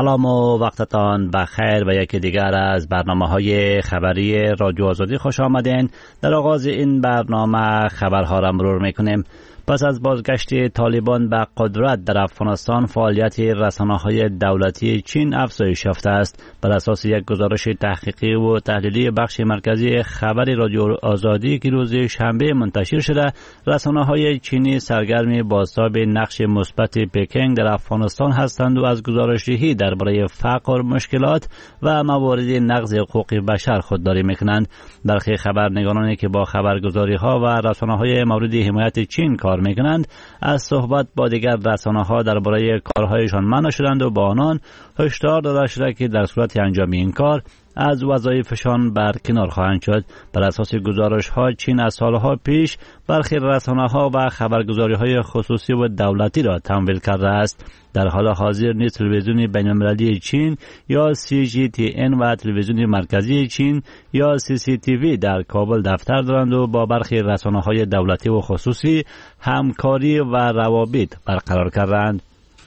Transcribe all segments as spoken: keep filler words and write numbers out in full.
سلام و وقتتان بخیر و یکی دیگر از برنامه‌های خبری رادیو آزادی خوش آمدین. در آغاز این برنامه خبرها را مرور می‌کنیم. پس از بازگشت طالبان به قدرت در افغانستان، فعالیت رسانه‌های دولتی چین افزایش یافته است. بر اساس یک گزارش تحقیقی و تحلیلی بخش مرکزی خبر رادیو آزادی که روز شنبه منتشر شده، رسانه‌های چینی سرگرم بازتاب نقش مثبت پکینگ در افغانستان هستند و از گزارش‌دهی درباره فقر، مشکلات و موارد نقض حقوق بشر خودداری می‌کنند. برخی خبرنگارانی که با خبرگزاری‌ها و رسانه‌های مورد حمایت چین کار میکنند از صحبت با دیگر رسانه‌ها درباره کارهایشان منع شدند و با آنان هشدار داده شده که در صورت انجام این کار از وظایفشان برکنار خواهند شد. بر اساس گزارش‌ها چین از سالها پیش برخی رسانه‌ها و خبرگزاری‌های خصوصی و دولتی را تمویل کرده است. در حال حاضر نیز تلویزیون بین‌المللی چین یا سی جی تی ان و تلویزیون مرکزی چین یا سی سی تی وی در کابل دفتر دارند و با برخی رسانه‌های دولتی و خصوصی همکاری و روابط برقرار کردند.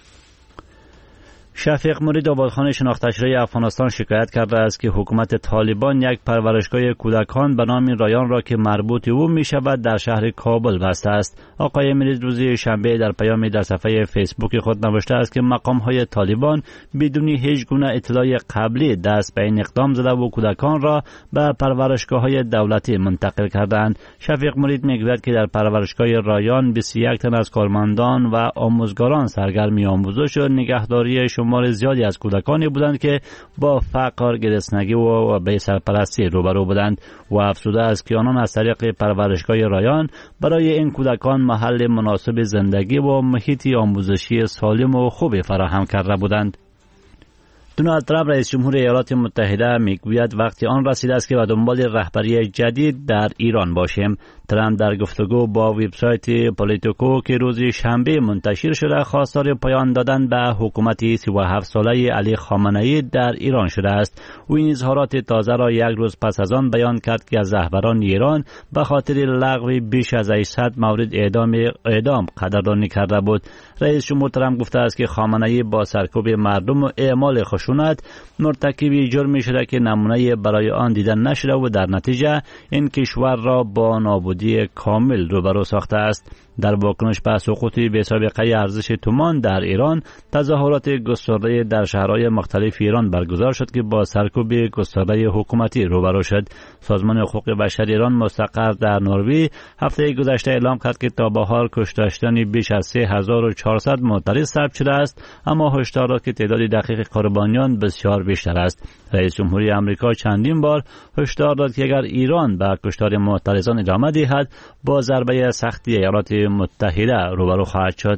شفیق مرید آبادخان شناخته شده افغانستان شکایت کرده است که حکومت طالبان یک پرورشگاه کودکان به نام رایان را که مربوط او می شود در شهر کابل بسته است. آقای مرید روز شنبه در پیامی در صفحه فیسبوک خود نوشته است که مقام های طالبان بدون هیچ گونه اطلاع قبلی دست به این اقدام زده و کودکان را به پرورشگاه های دولتی منتقل کردند. شفیق مرید می گوید که در پرورشگاه رایان بیست و یک تن از کارمندان و آموزگاران سرگرم آموزش و نگهداری شمار زیادی از کودکانی بودند که با فقر، گرسنگی و بی سرپرستی روبرو بودند و افزوده است که آنان از طریق پرورشگاه رایان برای این کودکان محل مناسب زندگی و محیطی آموزشی سالم و خوبی فراهم کرده بودند. دونالد ترامپ رئیس جمهور ایالات متحده میگوید وقتی آن رسیده است که به دنبال رهبری جدید در ایران باشیم. ترامپ در گفتگو با وبسایت پولیتیکو که روز شنبه منتشر شده خواستار پایان دادن به حکومت سی و هفت ساله علی خامنه ای در ایران شده است. او این اظهارات تازه را یک روز پس از آن بیان کرد که از رهبران ایران به خاطر لغو بیش از هشتصد مورد اعدام اعدام قدردانی کرده بود. رئیس جمهور ترامپ گفته است که خامنه ای با سرکوب مردم و اعمال خشونت مرتکب جرمی شده که نمونه برای آن دیدن نشده و در نتیجه این کشور را با نابودی کامل روبرو ساخته است. در واکنش به سقوط بی‌سابقه ارزش تومان در ایران، تظاهرات گسترده در شهرهای مختلف ایران برگزار شد که با سرکوب گسترده حکومتی روبرو شد. سازمان حقوق بشر ایران مستقر در نروژ هفته گذشته اعلام کرد که تا بهار کشته بیش از سه هزار و چهارصد معترض ثبت شده است، اما هشدار داد که تعداد دقیق قربانیان بسیار بیشتر است. رئیس جمهوری آمریکا چندین بار هشدار داد که اگر ایران به کشتار معترضان ادامه دهد با ضربه سختی ایالات متحده روبرو خواهد شد.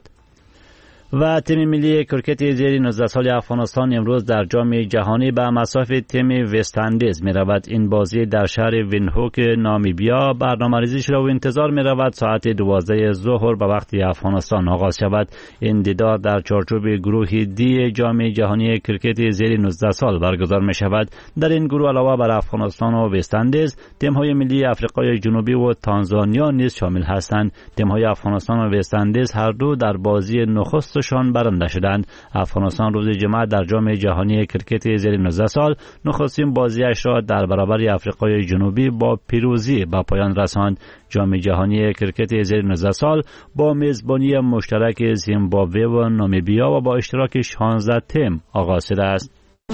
و تیم ملی کرکت زیر نوزده سال افغانستان امروز در جام جهانی به مصاف تیم وست اندیز می رود. این بازی در شهر ویندهوک نامیبیا برنامه‌ریزی شده و انتظار می رود ساعت دوازده ظهر به وقت افغانستان آغاز شود. این دیدار در چارچوب گروه دی جام جهانی کرکت زیر نوزده سال برگزار می شود. در این گروه علاوه بر افغانستان و وست اندیز، تیم‌های ملی آفریقای جنوبی و تانزانیا نیز شامل هستند. تیم‌های افغانستان و وست اندیز هر دو در بازی نخست شان برنده شدند. افغانستان روز جمعه در جام جهانی کرکت زیر نوزده سال نخستین بازیش را در برابر آفریقای جنوبی با پیروزی به پایان رساند. جام جهانی کرکت زیر نوزده سال با میزبانی مشترک زیمبابوه و نامیبیا و با اشتراک شانزده تیم آغاز شده است.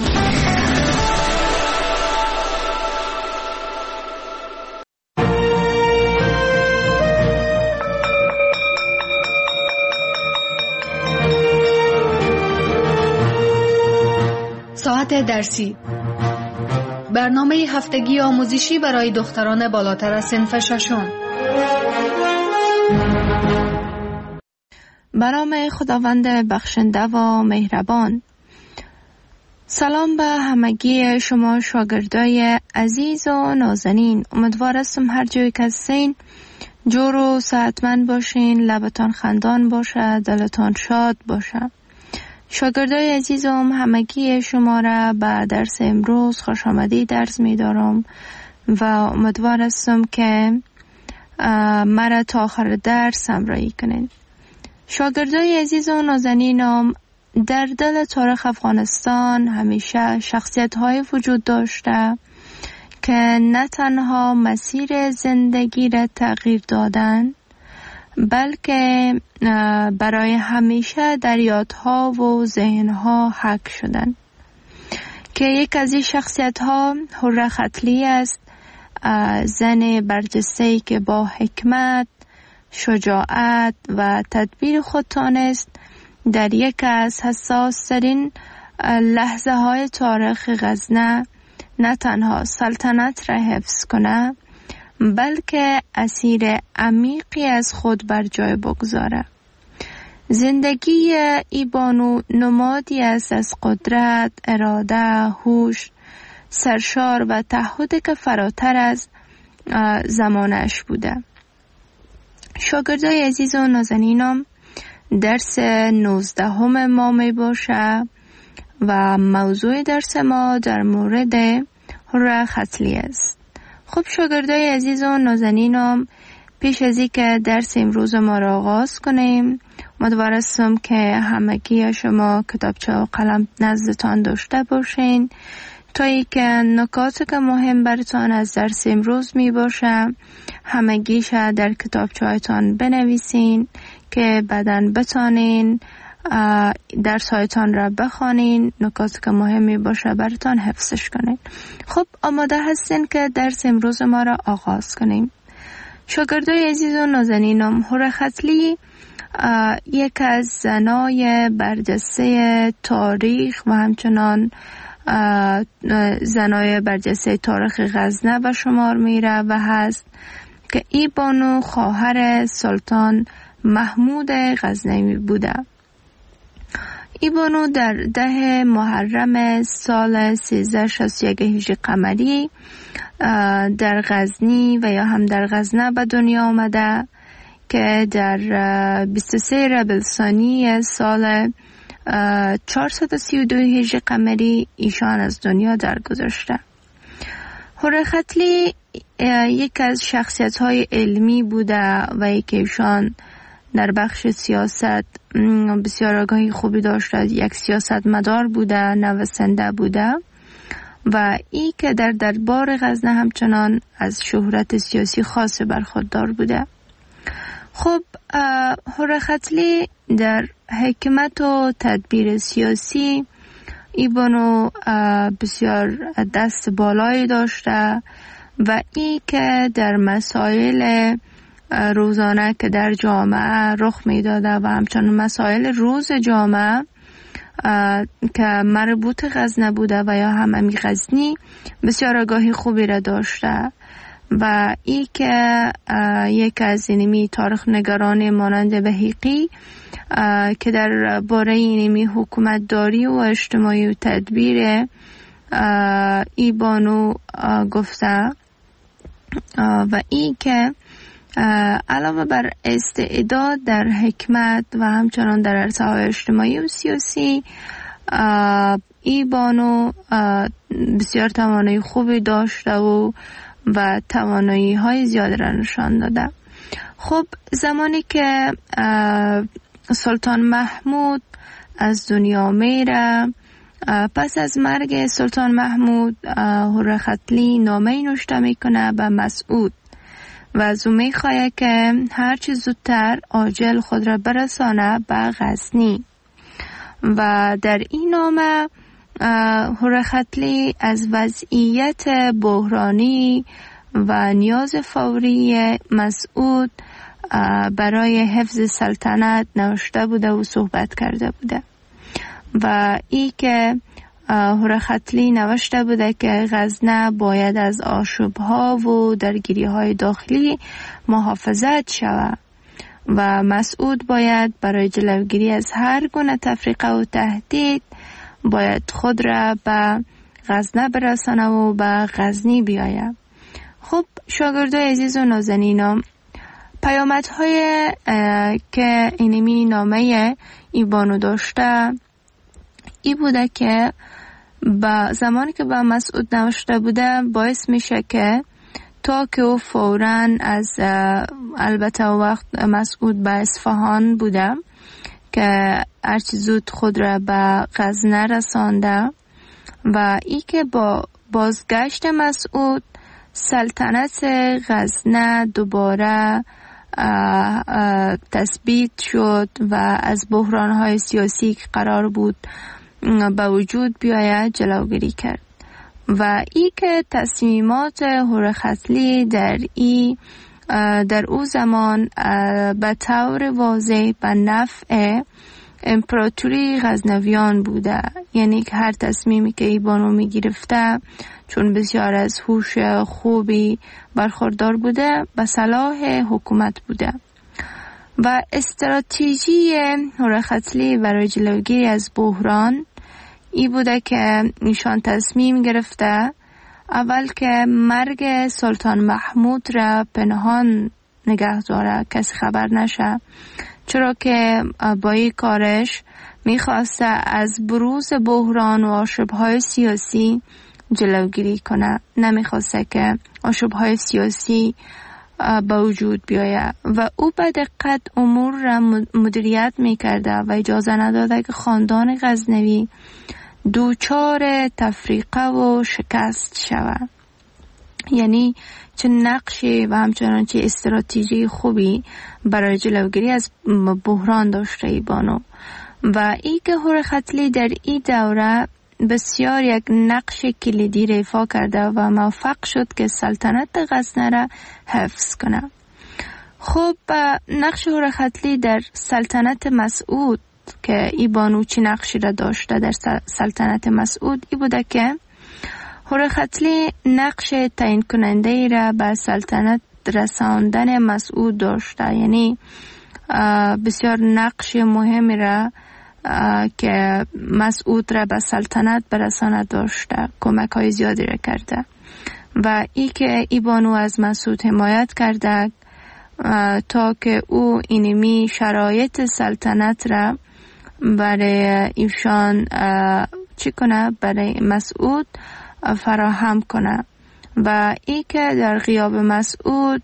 ساعت درسی، برنامه هفتگی آموزشی برای دختران بالاتر از صنف ششم. به نام خداوند بخشنده و مهربان. سلام به همگی شما شاگردای عزیز و نازنین. امیدوار هستم هر جایی که هستین جور و صحتمند باشین، لبتان خندان باشه، دلتان شاد باشه. شاگردای عزیزم، همگی شما را به درس امروز خوش آمدید درس می دارم و امیدوار هستم که مرا تا آخر درس همراهی کنین. شاگردای عزیز و نازنینم، در دل تاریخ افغانستان همیشه شخصیت های وجود داشته که نه تنها مسیر زندگی را تغییر دادن، بلکه برای همیشه در یادها و ذهنها حک شدن. که یک از این شخصیت ها حره ختلی است، زن برجسته‌ای که با حکمت، شجاعت و تدبیر خود تانست در یک از حساس ترین لحظه های تاریخ غزنه نه تنها سلطنت را حفظ کنه، بلکه اسیر عمیقی از خود بر جای بگذاره. زندگی ای بانو نمادی است از قدرت، اراده، هوش، سرشار و تعهدی که فراتر از زمانش بوده. شاگردای عزیز و نازنینم، درس نوزدهم ما می باشه و موضوع درس ما در مورد حره ختلی است. خب شاگردای عزیز و نازنینم، پیش از اینکه درس امروز ما را آغاز کنیم، امیدوار هستم که همگی شما کتابچه و قلم نزدتان داشته باشین تا اینکه نکاتی که مهم براتان از درس امروز می باشه همگیش در کتابچه هایتان بنویسین که بعداً بتانین درس هایتان را بخوانین، نکاتی که مهمی باشه براتان حفظش کنین. خب آماده هستین که درس امروز ما را آغاز کنیم. شاگردای عزیز و نازنینم، حره ختلی یک از زنای برجسته تاریخ و همچنان زنای برجسته تاریخ غزنه به شمار میره و هست که ای بانو خواهر سلطان محمود غزنوی بوده. ای بانو در ده محرم سال سیزده و شصت و یک هجری قمری در غزنی و یا هم در غزنه به دنیا آمده که در بیست و سه ربیع الثانی سال چهارصد و سی و دو هجری قمری ایشان از دنیا درگذشته. حره ختلی یک از شخصیت های علمی بوده و یک ایشان در بخش سیاست بسیار آگاهی خوبی داشته، یک سیاست مدار بوده، نویسنده بوده و ای که در دربار غزنه همچنان از شهرت سیاسی خاص برخوردار بوده. خب حره ختلی در حکمت و تدبیر سیاسی ای بانو بسیار دست بالایی داشته و ای که در مسائل روزانه که در جامعه رخ می داده و همچنان مسائل روز جامعه که مربوط غزنه بوده و یا هممی غزنی بسیار آگاهی خوبی را داشته و ای که یک از اینمی تاریخ نگران مانند بهیقی که در باره اینمی حکومت داری و اجتماعی و تدبیر ای بانو گفته و ای که علاوه بر استعداد در حکمت و همچنان در ارتقای اجتماعی و سیاسی ای بانو بسیار توانایی خوبی داشته و و توانایی های زیاد را نشان داده. خب زمانی که سلطان محمود از دنیا میره، پس از مرگ سلطان محمود حره ختلی نامه نوشته میکنه به مسعود و از او میخواه که هرچی زودتر عاجل خود را برسانه به غزنی و در این نامه حره ختلی از وضعیت بحرانی و نیاز فوری مسعود برای حفظ سلطنت نوشته بوده و صحبت کرده بوده و ای که حره ختلی نوشته بوده که غزنه باید از آشوب‌ها و درگیری‌های داخلی محافظت شود و مسعود باید برای جلوگیری از هر گونه تفریقه و تهدید باید خود را به غزنه برسانه و به غزنی بیاید. خب شاگردای عزیز و نازنینم، پیامدهای که اینمی نامه ای بانو داشته ای بوده که با زمانی که با مسعود نوشته بوده باعث میشه که تا که او فوراً از البته وقت مسعود به اصفهان بوده که هرچی زود خود را به غزنه رسانده و ای که با بازگشت مسعود سلطنت غزنه دوباره تثبیت شد و از بحران‌های سیاسی که قرار بود به وجود بیاید جلوگیری کرد و ای که تصمیمات هورختلی در ای در او زمان به طور واضح به نفع امپراتوری غزنویان بوده، یعنی که هر تصمیمی که ای بانو می گرفته چون بسیار از هوش خوبی برخوردار بوده به صلاح حکومت بوده و استراتژی هورختلی برای جلوگیری از بحران ای بوده که ایشان تصمیم گرفته اول که مرگ سلطان محمود را پنهان نگه داره، کسی خبر نشه، چرا که با این کارش میخواسته از بروز بحران و آشوب‌های سیاسی جلوگیری کنه، نمیخواسته که آشوب‌های سیاسی به وجود بیاید و او به دقت امور را مدیریت میکرده و اجازه نداده که خاندان غزنوی دوچار تفریقه و شکست شود. یعنی چه نقشی و همچنان چه استراتژی خوبی برای جلوگیری از بحران داشته ای بانو و ای که هورختلی در این دوره بسیار یک نقش کلیدی را ایفا کرده و موفق شد که سلطنت غزنه را حفظ کنه. خب نقش هورختلی در سلطنت مسعود که ای بانو چی نقشی را داشته در سلطنت مسعود ای بوده که هورختلی نقش تعیین کننده ای را به سلطنت رساندن مسعود داشته، یعنی بسیار نقش مهمی را که مسعود را به سلطنت برساند داشته، کمک های زیادی را کرده و ای که ای بانو از مسعود حمایت کرده تا که او اینمی شرایط سلطنت را برای ایشان چی کنه، برای مسعود فراهم کنه و ای که در غیاب مسعود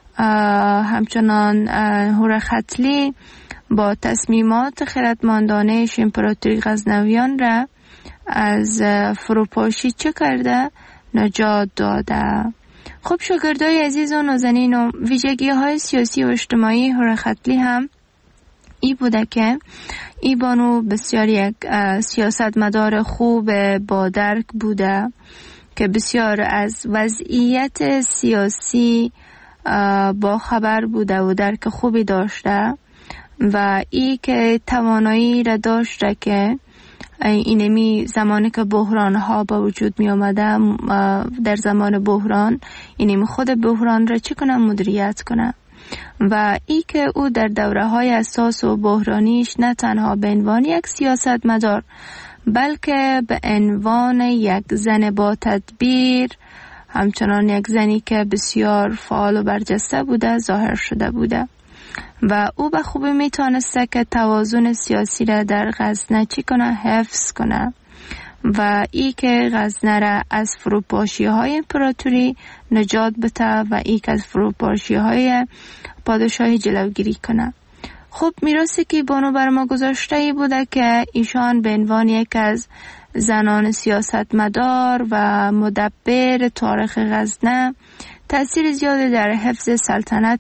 همچنان هورختلی با تصمیمات خردمندانه امپراتوری غزنویان را از فروپاشی چه کرده، نجات داده. خب شاگردای عزیز و نازنین و ویژگی های سیاسی و اجتماعی هورختلی هم ای بوده که ای بانو بسیار یک سیاستمدار خوب با درک بوده که بسیار از وضعیت سیاسی با خبر بوده و درک خوبی داشته و ای که توانایی را داشته که اینمی زمانی که بحران ها با وجود می آمده در زمان بحران اینمی خود بحران را چی کنه، مدیریت کنه و ای که او در دوره های اساس و بحرانیش نه تنها به عنوان یک سیاستمدار بلکه به عنوان یک زن با تدبیر، همچنان یک زنی که بسیار فعال و برجسته بوده ظاهر شده بوده و او به خوبی میتونسته که توازن سیاسی را در غزنه چی کنه، حفظ کنه و ای که غزنه را از فروپاشی های امپراتوری نجات بده و ای که از فروپاشی های پادشاهی جلوگیری کنه. خب میراثی که بانو بر ما گذاشته ای بوده که ایشان به عنوان یک از زنان سیاستمدار و مدبر تاریخ غزنه تأثیر زیادی در حفظ سلطنت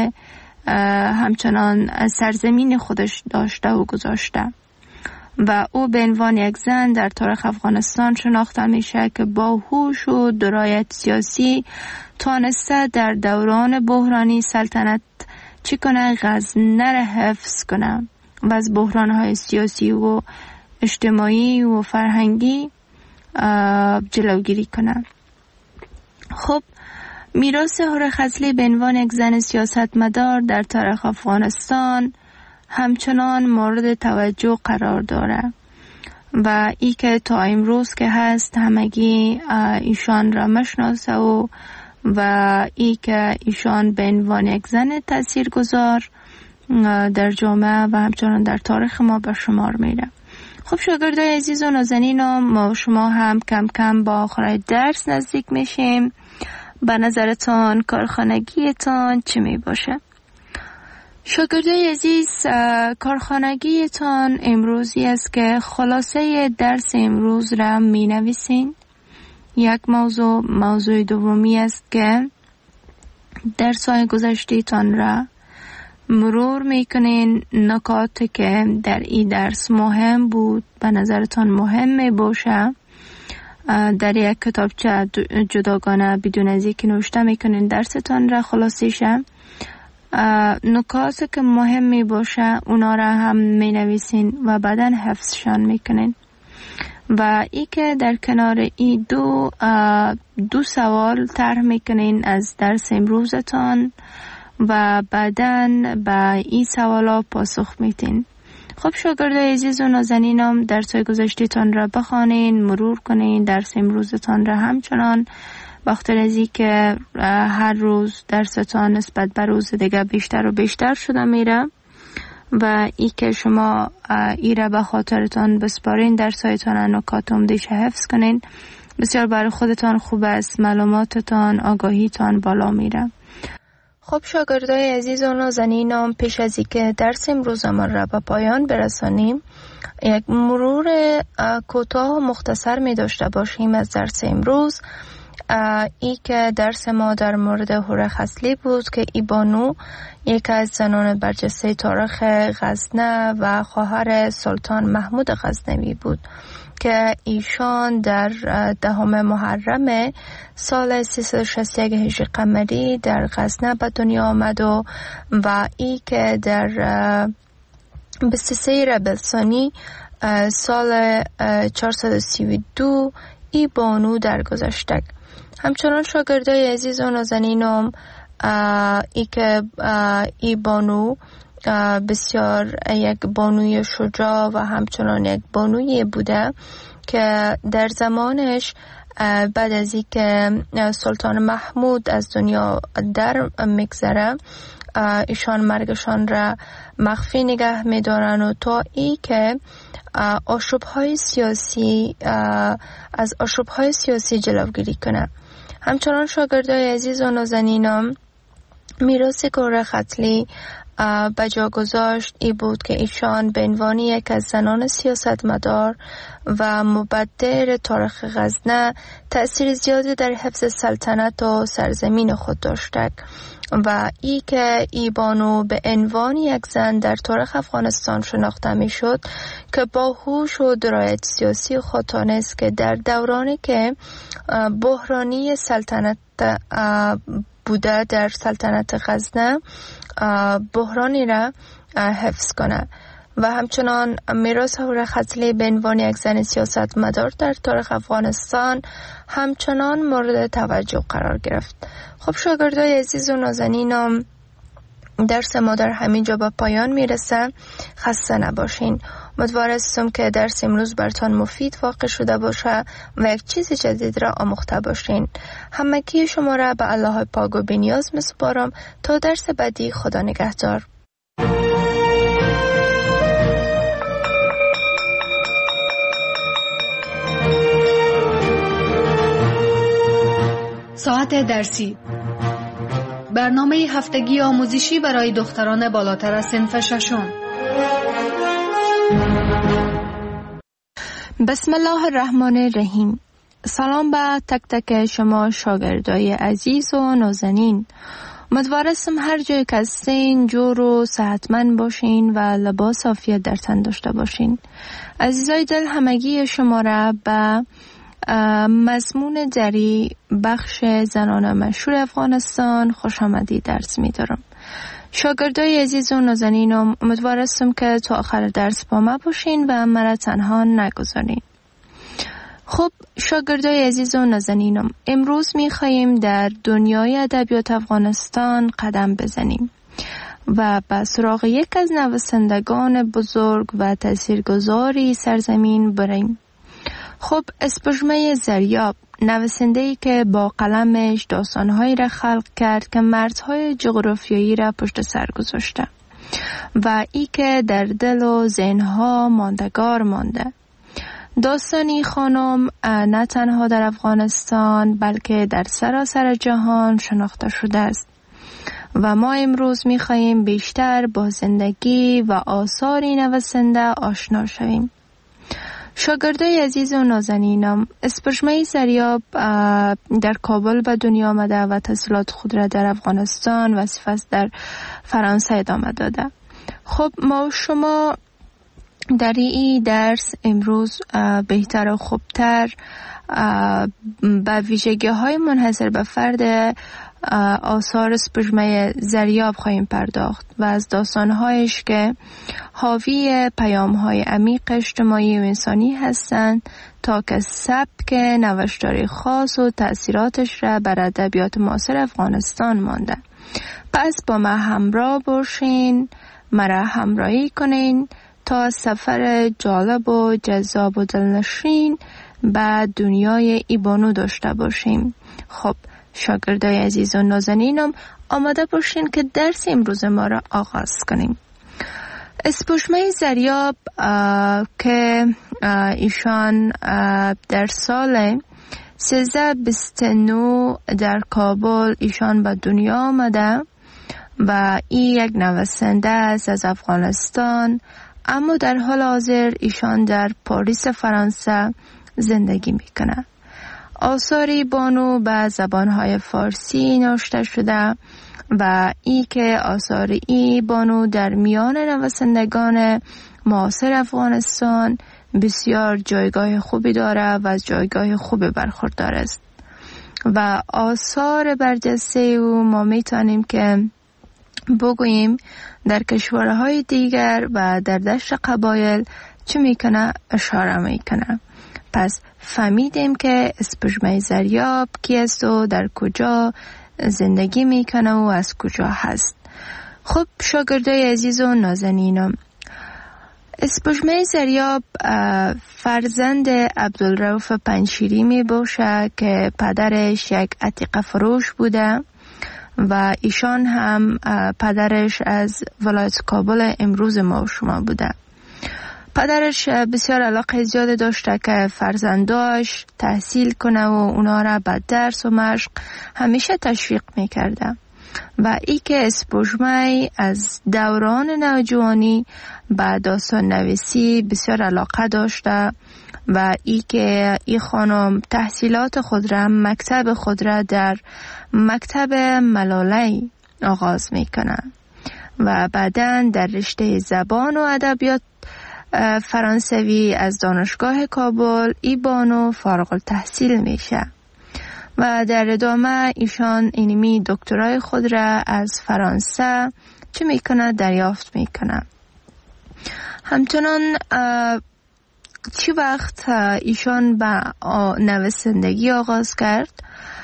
همچنان سرزمین خودش داشته و گذاشته و او به عنوان یک زن در تاریخ افغانستان شناخته میشه که با هوش و درایت سیاسی تانسته در دوران بحرانی سلطنت چی کنه، غزنه را حفظ کنه و از بحرانهای سیاسی و اجتماعی و فرهنگی جلوگیری کنه. خب میراث هورختلی به عنوان یک زن سیاستمدار در تاریخ افغانستان همچنان مورد توجه قرار داره و ای که تا امروز که هست همگی ایشان را مشناسه و و ای که ایشان به عنوان یک زن تاثیرگذار در جامعه و همچنان در تاریخ ما به شمار میره. خب شاگردای عزیز و نازنین، ما شما هم کم کم با آخر درس نزدیک میشیم. به نظرتان کارخانگیتان چی می باشه؟ شاگردای عزیز، کارخانگیتان امروزی است که خلاصه درس امروز را می نویسین. یک موضوع موضوع دومی است که درس‌های گذشته‌تان را مرور میکنین. نکاتی که در این درس مهم بود به نظرتان مهم می باشه در یک کتابچه جداگانه بدون از اینکه نوشته میکنین درستان را خلاصه شه. نکاتی که مهم می باشه اونا را هم می نویسین و بعدا حفظشان میکنین. و ای که در کنار این دو دو سوال طرح میکنین از درس امروزتان و بعداً به این سوالا پاسخ میتین. خب شاگردای عزیز و نازنینم، درس‌های گذشته‌تان را بخوانین، مرور کنین، درس امروزتان را همچنان بخاطر از این که هر روز درستان نسبت به روز دیگه بیشتر و بیشتر شده میره و ای که شما ای را به خاطرتان بسپارین، درس‌هایتان نکات عمده‌اش حفظ کنین، بسیار برای خودتان خوب است، معلوماتتان آگاهیتان بالا میره. خب شاگردای عزیز و نازنینم، پیش از اینکه درس امروز ما را به پایان برسانیم یک مرور کوتاه و مختصر می داشته باشیم از درس امروز. ای که درس ما در مورد هوره خصلی بود که ای بانو یک از زنان برجسته تاریخ غزنه و خواهر سلطان محمود غزنوی بود که ایشان در دهم محرم سال سیصد و شصت و یک هجری قمری در غزنه به دنیا آمد و و ای که در بیست و سه ربیع ثانی سال چهارصد و سی و دو ای بانو درگذشت. همچنان شاگردای عزیز و نازنینم، ای که ای بانو بسیار یک بانوی شجاع و همچنان یک بانوی بوده که در زمانش بعد از این که سلطان محمود از دنیا در میگذره ایشان مرگشان را مخفی نگه میدارن و تا ای که آشوب‌های سیاسی از آشوب‌های سیاسی جلوگیری کنه. همچنان شاگردای عزیز و نازنینم، میراث هوره خصلی بجا گذاشت ای بود که ایشان به عنوان یک از زنان سیاستمدار و مبدر تاریخ غزنه تأثیر زیادی در حفظ سلطنت و سرزمین خود داشته و ای که ای بانو به عنوان یک زن در تاریخ افغانستان شناخته می شد که با هوش و درایت سیاسی خود تانست که در دورانی که بحرانی سلطنت بوده در سلطنت غزنه بحرانی را حفظ کنه و همچنان میراث هوره خصلی به عنوان یک زن سیاستمدار در تاریخ افغانستان همچنان مورد توجه قرار گرفت. خب شاگردای عزیز و نازنینم، درس ما در همین جا به پایان میرسه. خسته نباشین. امیدوارم که درس امروز براتون مفید واقع شده باشه و یک چیز جدید را آموخته باشین. همگی شما را به الله پاک و بی‌نیاز میسپارم تا درس بعدی. خدا نگهدار. ساعت درسی، برنامه هفتگی آموزشی برای دختران بالاتر از صنف ششم. بسم الله الرحمن الرحیم. سلام به تک تک شما شاگردای عزیز و نازنین. امیدوارم هر جای که هستین جور و صحتمند باشین و لباس عافیت در تن داشته باشین. عزیزای دل، همگی شما را به مضمون دری بخش زنان مشهور افغانستان خوش آمدید درس می دارم. شاگردای عزیز و نازنینم، امیدوارم که تا آخر درس با ما باشین و مرا تنها نگذارین. خب شاگردای عزیز و نازنینم، امروز می خواهیم در دنیای ادبیات افغانستان قدم بزنیم و به سراغ یک از نویسندگان بزرگ و تاثیرگذاری سرزمین بریم. خب اسپژمه زریاب، نویسنده‌ای که با قلمش داستان‌هایی را خلق کرد که مرزهای جغرافیایی را پشت سر گذاشته و ای که در دل و ذهن‌ها ماندگار مانده. داستانی خانم نه تنها در افغانستان بلکه در سراسر جهان شناخته شده است و ما امروز می‌خواهیم بیشتر با زندگی و آثار نویسنده آشنا شویم. شاگردای عزیز و نازنینم، اسپژمه زریاب در کابل به دنیا آمده و تحصیلات خود را در افغانستان و سپس در فرانسه ادامه داده. خب ما شما در این درس امروز بهتر و خوبتر به ویژگی های منحصر به فرد آثار اسپژمه زریاب خواهیم پرداخت و از داستانهایش که حاوی پیام‌های عمیق اجتماعی و انسانی هستند تا که سبک نوشتاری خاص و تأثیراتش را بر ادبیات معاصر افغانستان مانده. پس با ما همراه باشین، مرا همراهی کنین تا سفر جالب و جذاب و دلنشین به دنیای ای بانو داشته باشیم. خب شاگردای عزیز و نازنینم، آماده باشین که درس امروز ما را آغاز کنیم. اسپژمه زریاب که ایشان در سال سیزده بیست و نه در کابل ایشان به دنیا آمده و این یک نویسنده است از افغانستان، اما در حال حاضر ایشان در پاریس فرانسه زندگی میکنه. آثاری بانو به زبانهای فارسی نوشته شده و ای که آثار ای بانو در میان نویسندگان معاصر افغانستان بسیار جایگاه خوبی داره و از جایگاه خوبی برخوردار است و آثار برجسته او ما میتونیم که بگوییم در کشورهای دیگر و در دشت قبایل چه میکنه اشاره میکنه. پس فهمیدیم که اسپژمه زریاب کی است و در کجا زندگی میکنه و از کجا هست. خب شاگردای عزیز و نازنینم، اسپژمه زریاب فرزند عبدالرؤف پنجشیری می باشه که پدرش یک عتیقه فروش بوده و ایشان هم پدرش از ولایت کابل امروز ما و شما بوده. پدرش بسیار علاقه زیاد داشته که فرزنداش تحصیل کنه و اونا را به درس و مشق همیشه تشویق میکرده و ای که اسپژمه از دوران نوجوانی به داستان نویسی بسیار علاقه داشته و ای که ای خانم تحصیلات خود را مکتب خود را در مکتب ملالی آغاز میکنه و بعداً در رشته زبان و ادبیات فرانسوی از دانشگاه کابل ای بانو فارغ التحصیل میشه و در ادامه ایشان اینمی دکترای خود را از فرانسه چه میکنه دریافت میکنه. همچنان چی وقت ایشان به نویسندگی آغاز کرد،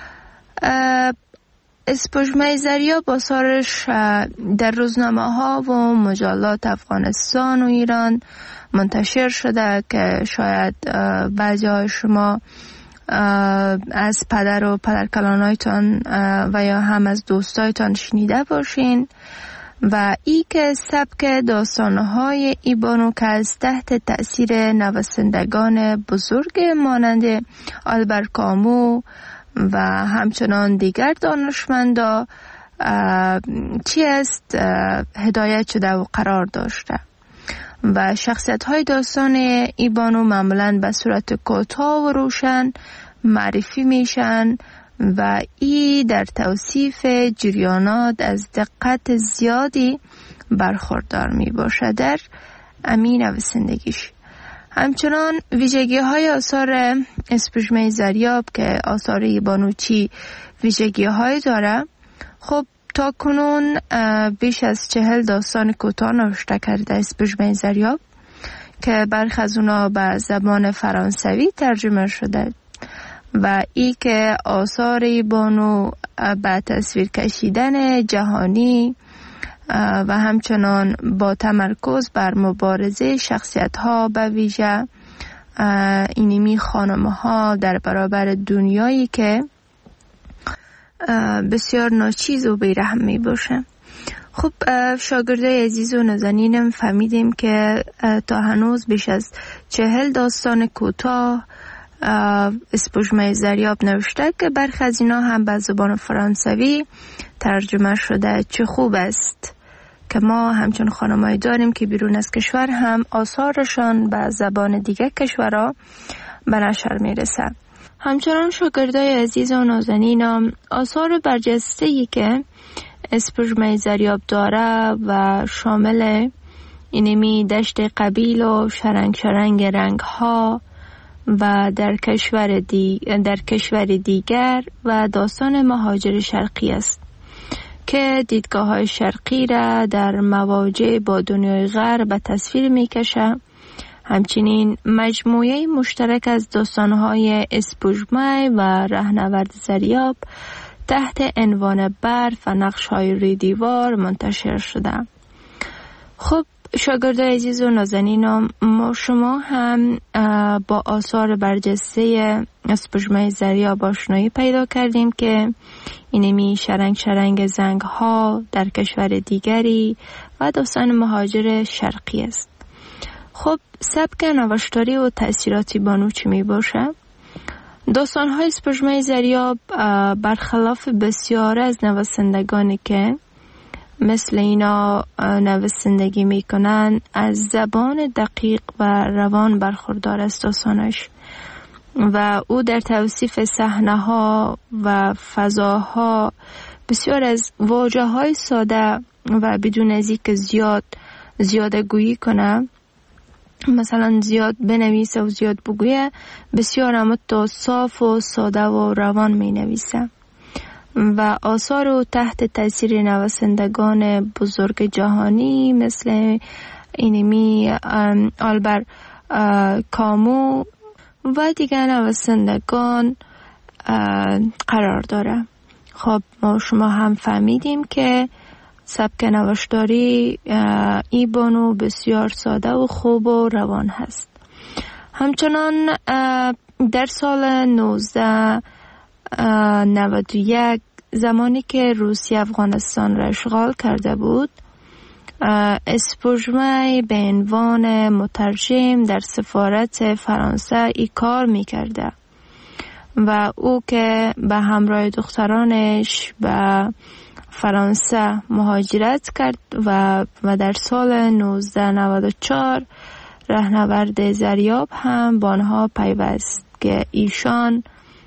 اسپژمه زریاب آثارش در روزنامه ها و مجلات افغانستان و ایران منتشر شده که شاید بعضی های شما از پدر و پدرکلانایتان و یا هم از دوستایتان شنیده باشین و ای که سبک داستانهای ای بانو که از تحت تأثیر نویسندگان بزرگ مانند آلبر کامو و همچنان دیگر دانشمندا چی است هدایت شده و قرار داشته و شخصیت های داستان ای بانو معمولاً به صورت کوتاه و روشن معرفی میشن و ای در توصیف جریانات از دقت زیادی برخوردار می باشه در امین نویسندگیش. همچنان ویژگی های آثار اسپژمه زریاب که آثار ای بانو چی ویژگی های داره، خب تا کنون بیش از چهل داستان کوتاه نوشته کرده اسپژمه زریاب که برخی از اونا به زبان فرانسوی ترجمه شده و ای که آثار ای بانو به تصویر کشیدن جهانی و همچنان با تمرکز بر مبارزه شخصیت ها به ویژه اینمی خانم ها در برابر دنیایی که بسیار ناچیز و بیرحم می باشه. خب شاگردای عزیز و نازنینم فهمیدیم که تا هنوز بیش از چهل داستان کوتاه اسپوژمه زریاب نوشته که برخی از اینا هم به زبان فرانسوی ترجمه شده. چه خوب است که ما همچون خانمایی داریم که بیرون از کشور هم آثارشان به زبان دیگه کشورها به نشر میرسه. همچنان شاگردای عزیز و نازنینم، آثار برجسته‌ای که اسپوژمه زریاب داره و شامل اینمی دشت قبیل و شرنگ شرنگ رنگ ها و در کشور, دی... در کشور دیگر و داستان مهاجر شرقی است که دیدگاه های شرقی را در مواجه با دنیای غرب به تصویر می کشه. همچنین مجموعه مشترک از داستان های اسپوژمه و رهنورد زریاب تحت عنوان برف و نقش های روی دیوار منتشر شده. خب شاگردای عزیز و نازنینم، ما شما هم با آثار برجسته اسپوژمه زریاب آشنایی پیدا کردیم که اینمی شرنگ شرنگ زنگ ها در کشور دیگری و داستان مهاجر شرقی است. خب سبک نوشتاری و تأثیراتی بانو چی می باشه؟ داستان های اسپوژمه زریاب برخلاف بسیار از نویسندگانی که مثل اینا نویسندگی میکنن از زبان دقیق و روان برخوردار است داستانش و او در توصیف صحنه ها و فضاها بسیار از واژه های ساده و بدون از اینکه زیاد زیاده گویی کنه، مثلا زیاد بنویسه و زیاد بگویه، بسیار اما صاف و ساده و روان می نویسه و آثار او تحت تاثیر نویسندگان بزرگ جهانی مثل اینمی آلبر کامو و دیگر نویسندگان قرار داره. خب ما شما هم فهمیدیم که سبک نوشتاری ای بانو بسیار ساده و خوب و روان هست. همچنان در سال نوزده نود و یک زمانی که روسیه افغانستان را اشغال کرده بود، اسپوژمه به عنوان مترجم در سفارت فرانسه ای کار می کرده و او که به همراه دخترانش به فرانسه مهاجرت کرد و و در سال نوزده نود و چهار رهنورد زریاب هم با آنها پیوست که ایشان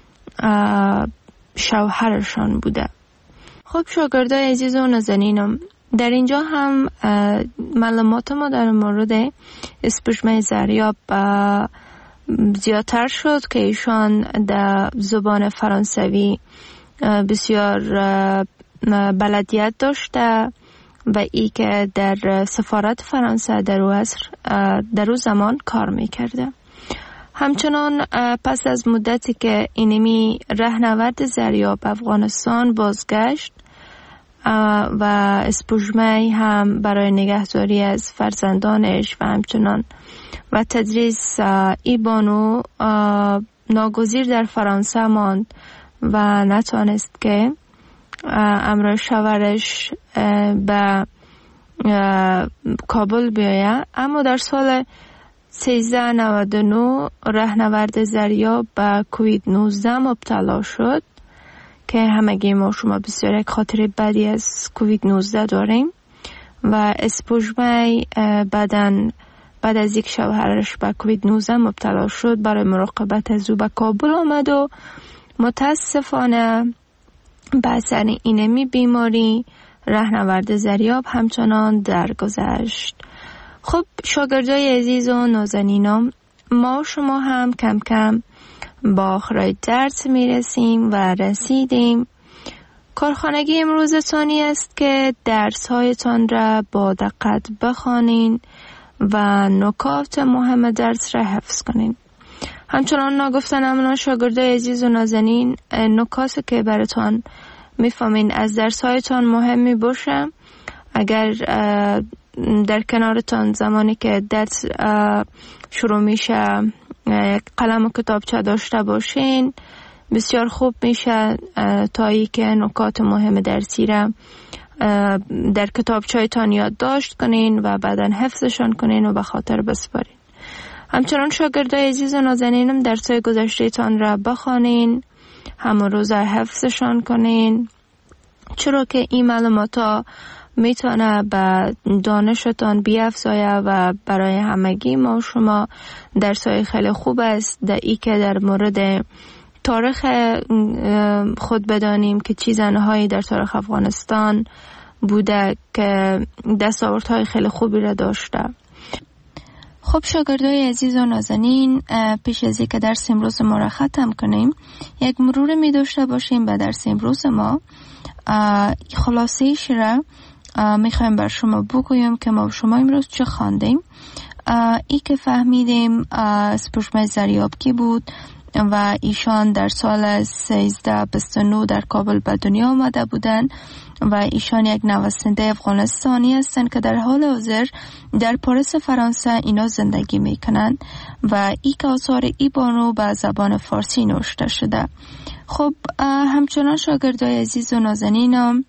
شوهرشان بوده. خب شاگردای عزیز و نازنینم، در اینجا هم معلومات ما در مورد اسپوژمه زریاب زیادتر شد که ایشان در زبان فرانسوی بسیار بلدیت داشته و ای که در سفارت فرانسه در او عصر در او زمان کار میکرده. همچنان پس از مدتی که اینمی رهنورد زریاب افغانستان بازگشت و اسپوژمه هم برای نگهداری از فرزندانش و همچنان و تدریس ای بانو ناگزیر در فرانسه ماند و نتوانست که امر شوهرش به کابل بیاید. اما در سال سیزده نود و نه رهنورد زریاب به کووید نوزده مبتلا شد که همگی ما شما بسیار یک خاطر بدی از کووید نوزده داریم و اسپوژمه بعدن بعد از یک شوهرش به کووید نوزده مبتلا شد برای مراقبت از او به کابل آمد و متاسفانه به اثر اینمی بیماری رهنورد زریاب همچنان درگذشت. خب شاگردای عزیز و نازنینم، ما شما هم کم کم با آخرای درس میرسیم و رسیدیم. کارخانگی امروزتانی است که درس هایتان را با دقت بخوانین و نکات مهم درس را حفظ کنین. همچنان نگفتن امنا شاگردای عزیز و نازنین، نکاتی که براتان میفهمین از درس هایتان مهم می باشه. اگر در کنارتان زمانی که درس شروع میشه قلم و کتابچه داشته باشین بسیار خوب میشه تا ای که نکات مهم درسی را در کتابچه‌تان یادداشت کنین و بعداً حفظشان کنین و به خاطر بسپارین. همچنان شاگردای عزیز و نازنینم درسای گذشته تان را بخوانین، همون روزا حفظشان کنین، چرا که این معلومات ها میتونه به دانشتان بیافزایه و برای همگی ما و شما درسای خیلی خوب است. در ای که در مورد تاریخ خود بدانیم که چه زنهایی در تاریخ افغانستان بوده که دستاوردهای خیلی خوبی را داشته. خب شاگردای عزیز و نازنین، پیش از اینکه درس امروز ما را ختم کنیم یک مرور می داشته باشیم به درس امروز ما. خلاصه‌ایش را میخوایم بر شما بگویم که ما شما امروز چه خواندیم. ای که فهمیدیم سپوږمۍ زریاب کی بود و ایشان در سال سیزده بیست و نه در کابل به دنیا آمده بودند و ایشان یک نویسنده افغانستانی هستند که در حال حاضر در پاریس فرانسه اینا زندگی میکنند و ای که آثار ای بانو به زبان فارسی نوشته شده. خب همچنان شاگردای عزیز و نازنینم،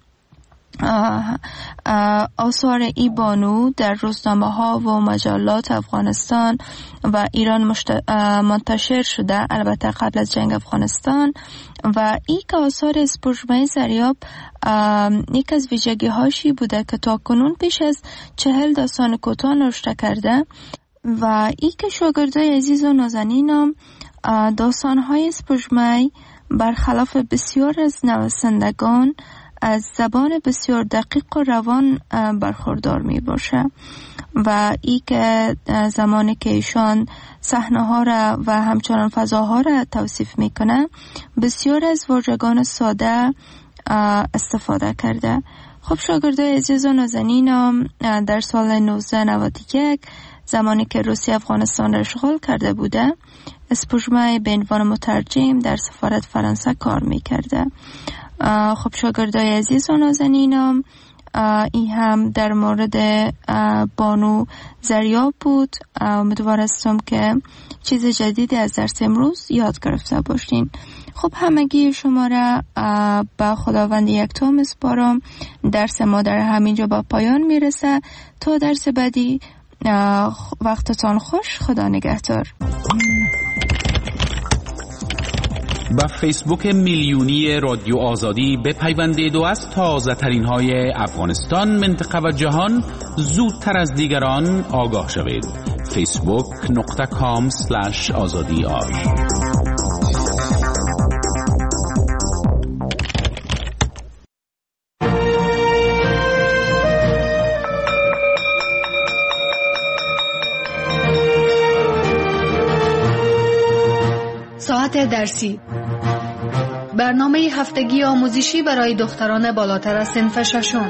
آثار ای بانو در روزنامه ها و مجلات افغانستان و ایران مشت... منتشر شده، البته قبل از جنگ افغانستان. و ای که آثار سپوږمۍ زریاب یک از ویژگی هاشی بوده که تا کنون پیش از چهل داستان کوتاه نوشته کرده و ای که شاگردای عزیز و نازنینم داستان های سپوږمۍ برخلاف بسیار از نویسندگان از زبان بسیار دقیق و روان برخوردار می باشه و ای که زمانی که ایشان صحنه ها را و همچنان فضاها را توصیف می کنه بسیار از واژگان ساده استفاده کرده. خب شاگردای عزیز و نازنینم، در سال نوزده نود و یک زمانی که روسیه افغانستان را اشغال کرده بوده، سپوږمۍ به عنوان مترجم در سفارت فرانسه کار می کرده. خب شاگردای عزیز و نازنینم، این هم در مورد بانو زریاب بود. امیدوار هستم که چیز جدیدی از درس امروز یاد گرفته باشین. خب همگی شما را به خداوند یکتا میسپارم. درس ما در همینجا با پایان میرسه. تا درس بعدی وقتتان خوش. خدا نگهدار. با فیسبوک میلیونی رادیو آزادی بپیوندید و از تازه ترین های افغانستان، منطقه و جهان زودتر از دیگران آگاه شوید. فیسبوک نقطه کام سلش آزادی آر. ساعت درسی، برنامه هفتگی آموزشی برای دختران بالاتر از صنف ششم.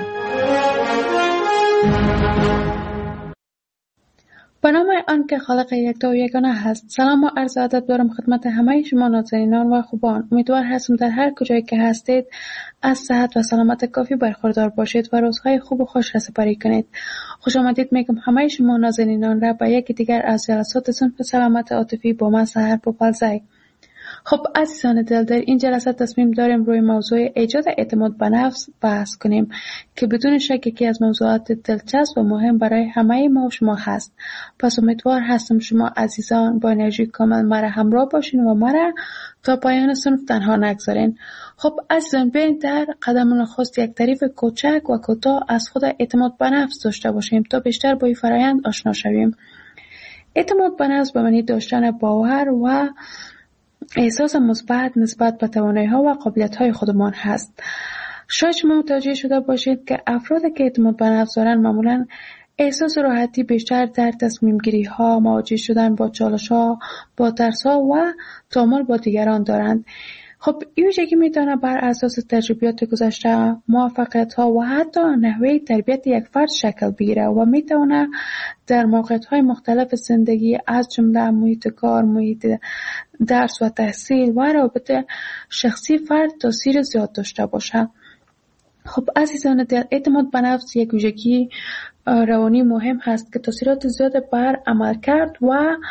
به نام آن که خالق یکتا و یگانه هست. سلام و عرض ادب دارم خدمت همه شما نازنینان و خوبان. امیدوار هستم در هر کجایی که هستید از صحت و سلامت کافی برخوردار باشید و روزهای خوب و خوش را سپری کنید. خوش آمدید میگم همه شما نازنینان را به یکی دیگر از جلسات صنف سلامت عاطفی با من سحر پوپلزی. خب عزیزان دل، در این جلسه تصمیم داریم روی موضوع ایجاد اعتماد به نفس بحث کنیم که بدون شک یکی از موضوعات دلچسب و مهم برای همه ما و شما هست. پس امیدوار هستم شما عزیزان با انرژی کامل مرا همراه باشین و مرا تا پایان صنف تنها نگذارین. خب عزیزان، بیاین در قدم نخست یک تعریف کوچک و کوتاه از خود اعتماد به نفس داشته باشیم تا بیشتر با این فرآیند آشنا شویم. اعتماد به نفس به معنی داشتن باور و احساس مثبت نسبت به توانایی‌ها و قابلیت‌های خودمان هست. شاید شما متوجه شده باشید که افرادی که اعتماد به نفس دارند معمولاً احساس راحتی بیشتر در تصمیم گیری ها، مواجه شدن با چالش ها، با ترس ها و تعامل با دیگران دارند. خب این ویژگی میتونه بر اساس تجربیات گذشته، موفقیت ها و حتی نحوه تربیت یک فرد شکل بگیره و میتونه در موقعیت های مختلف زندگی از جمله محیط کار، محیط درس و تحصیل و روابط شخصی فرد تاثیر زیاد داشته باشه. خب عزیزان دل، اعتماد به نفس یک ویژگی روانی مهم هست که تاثیرات زیاد بر عملکرد و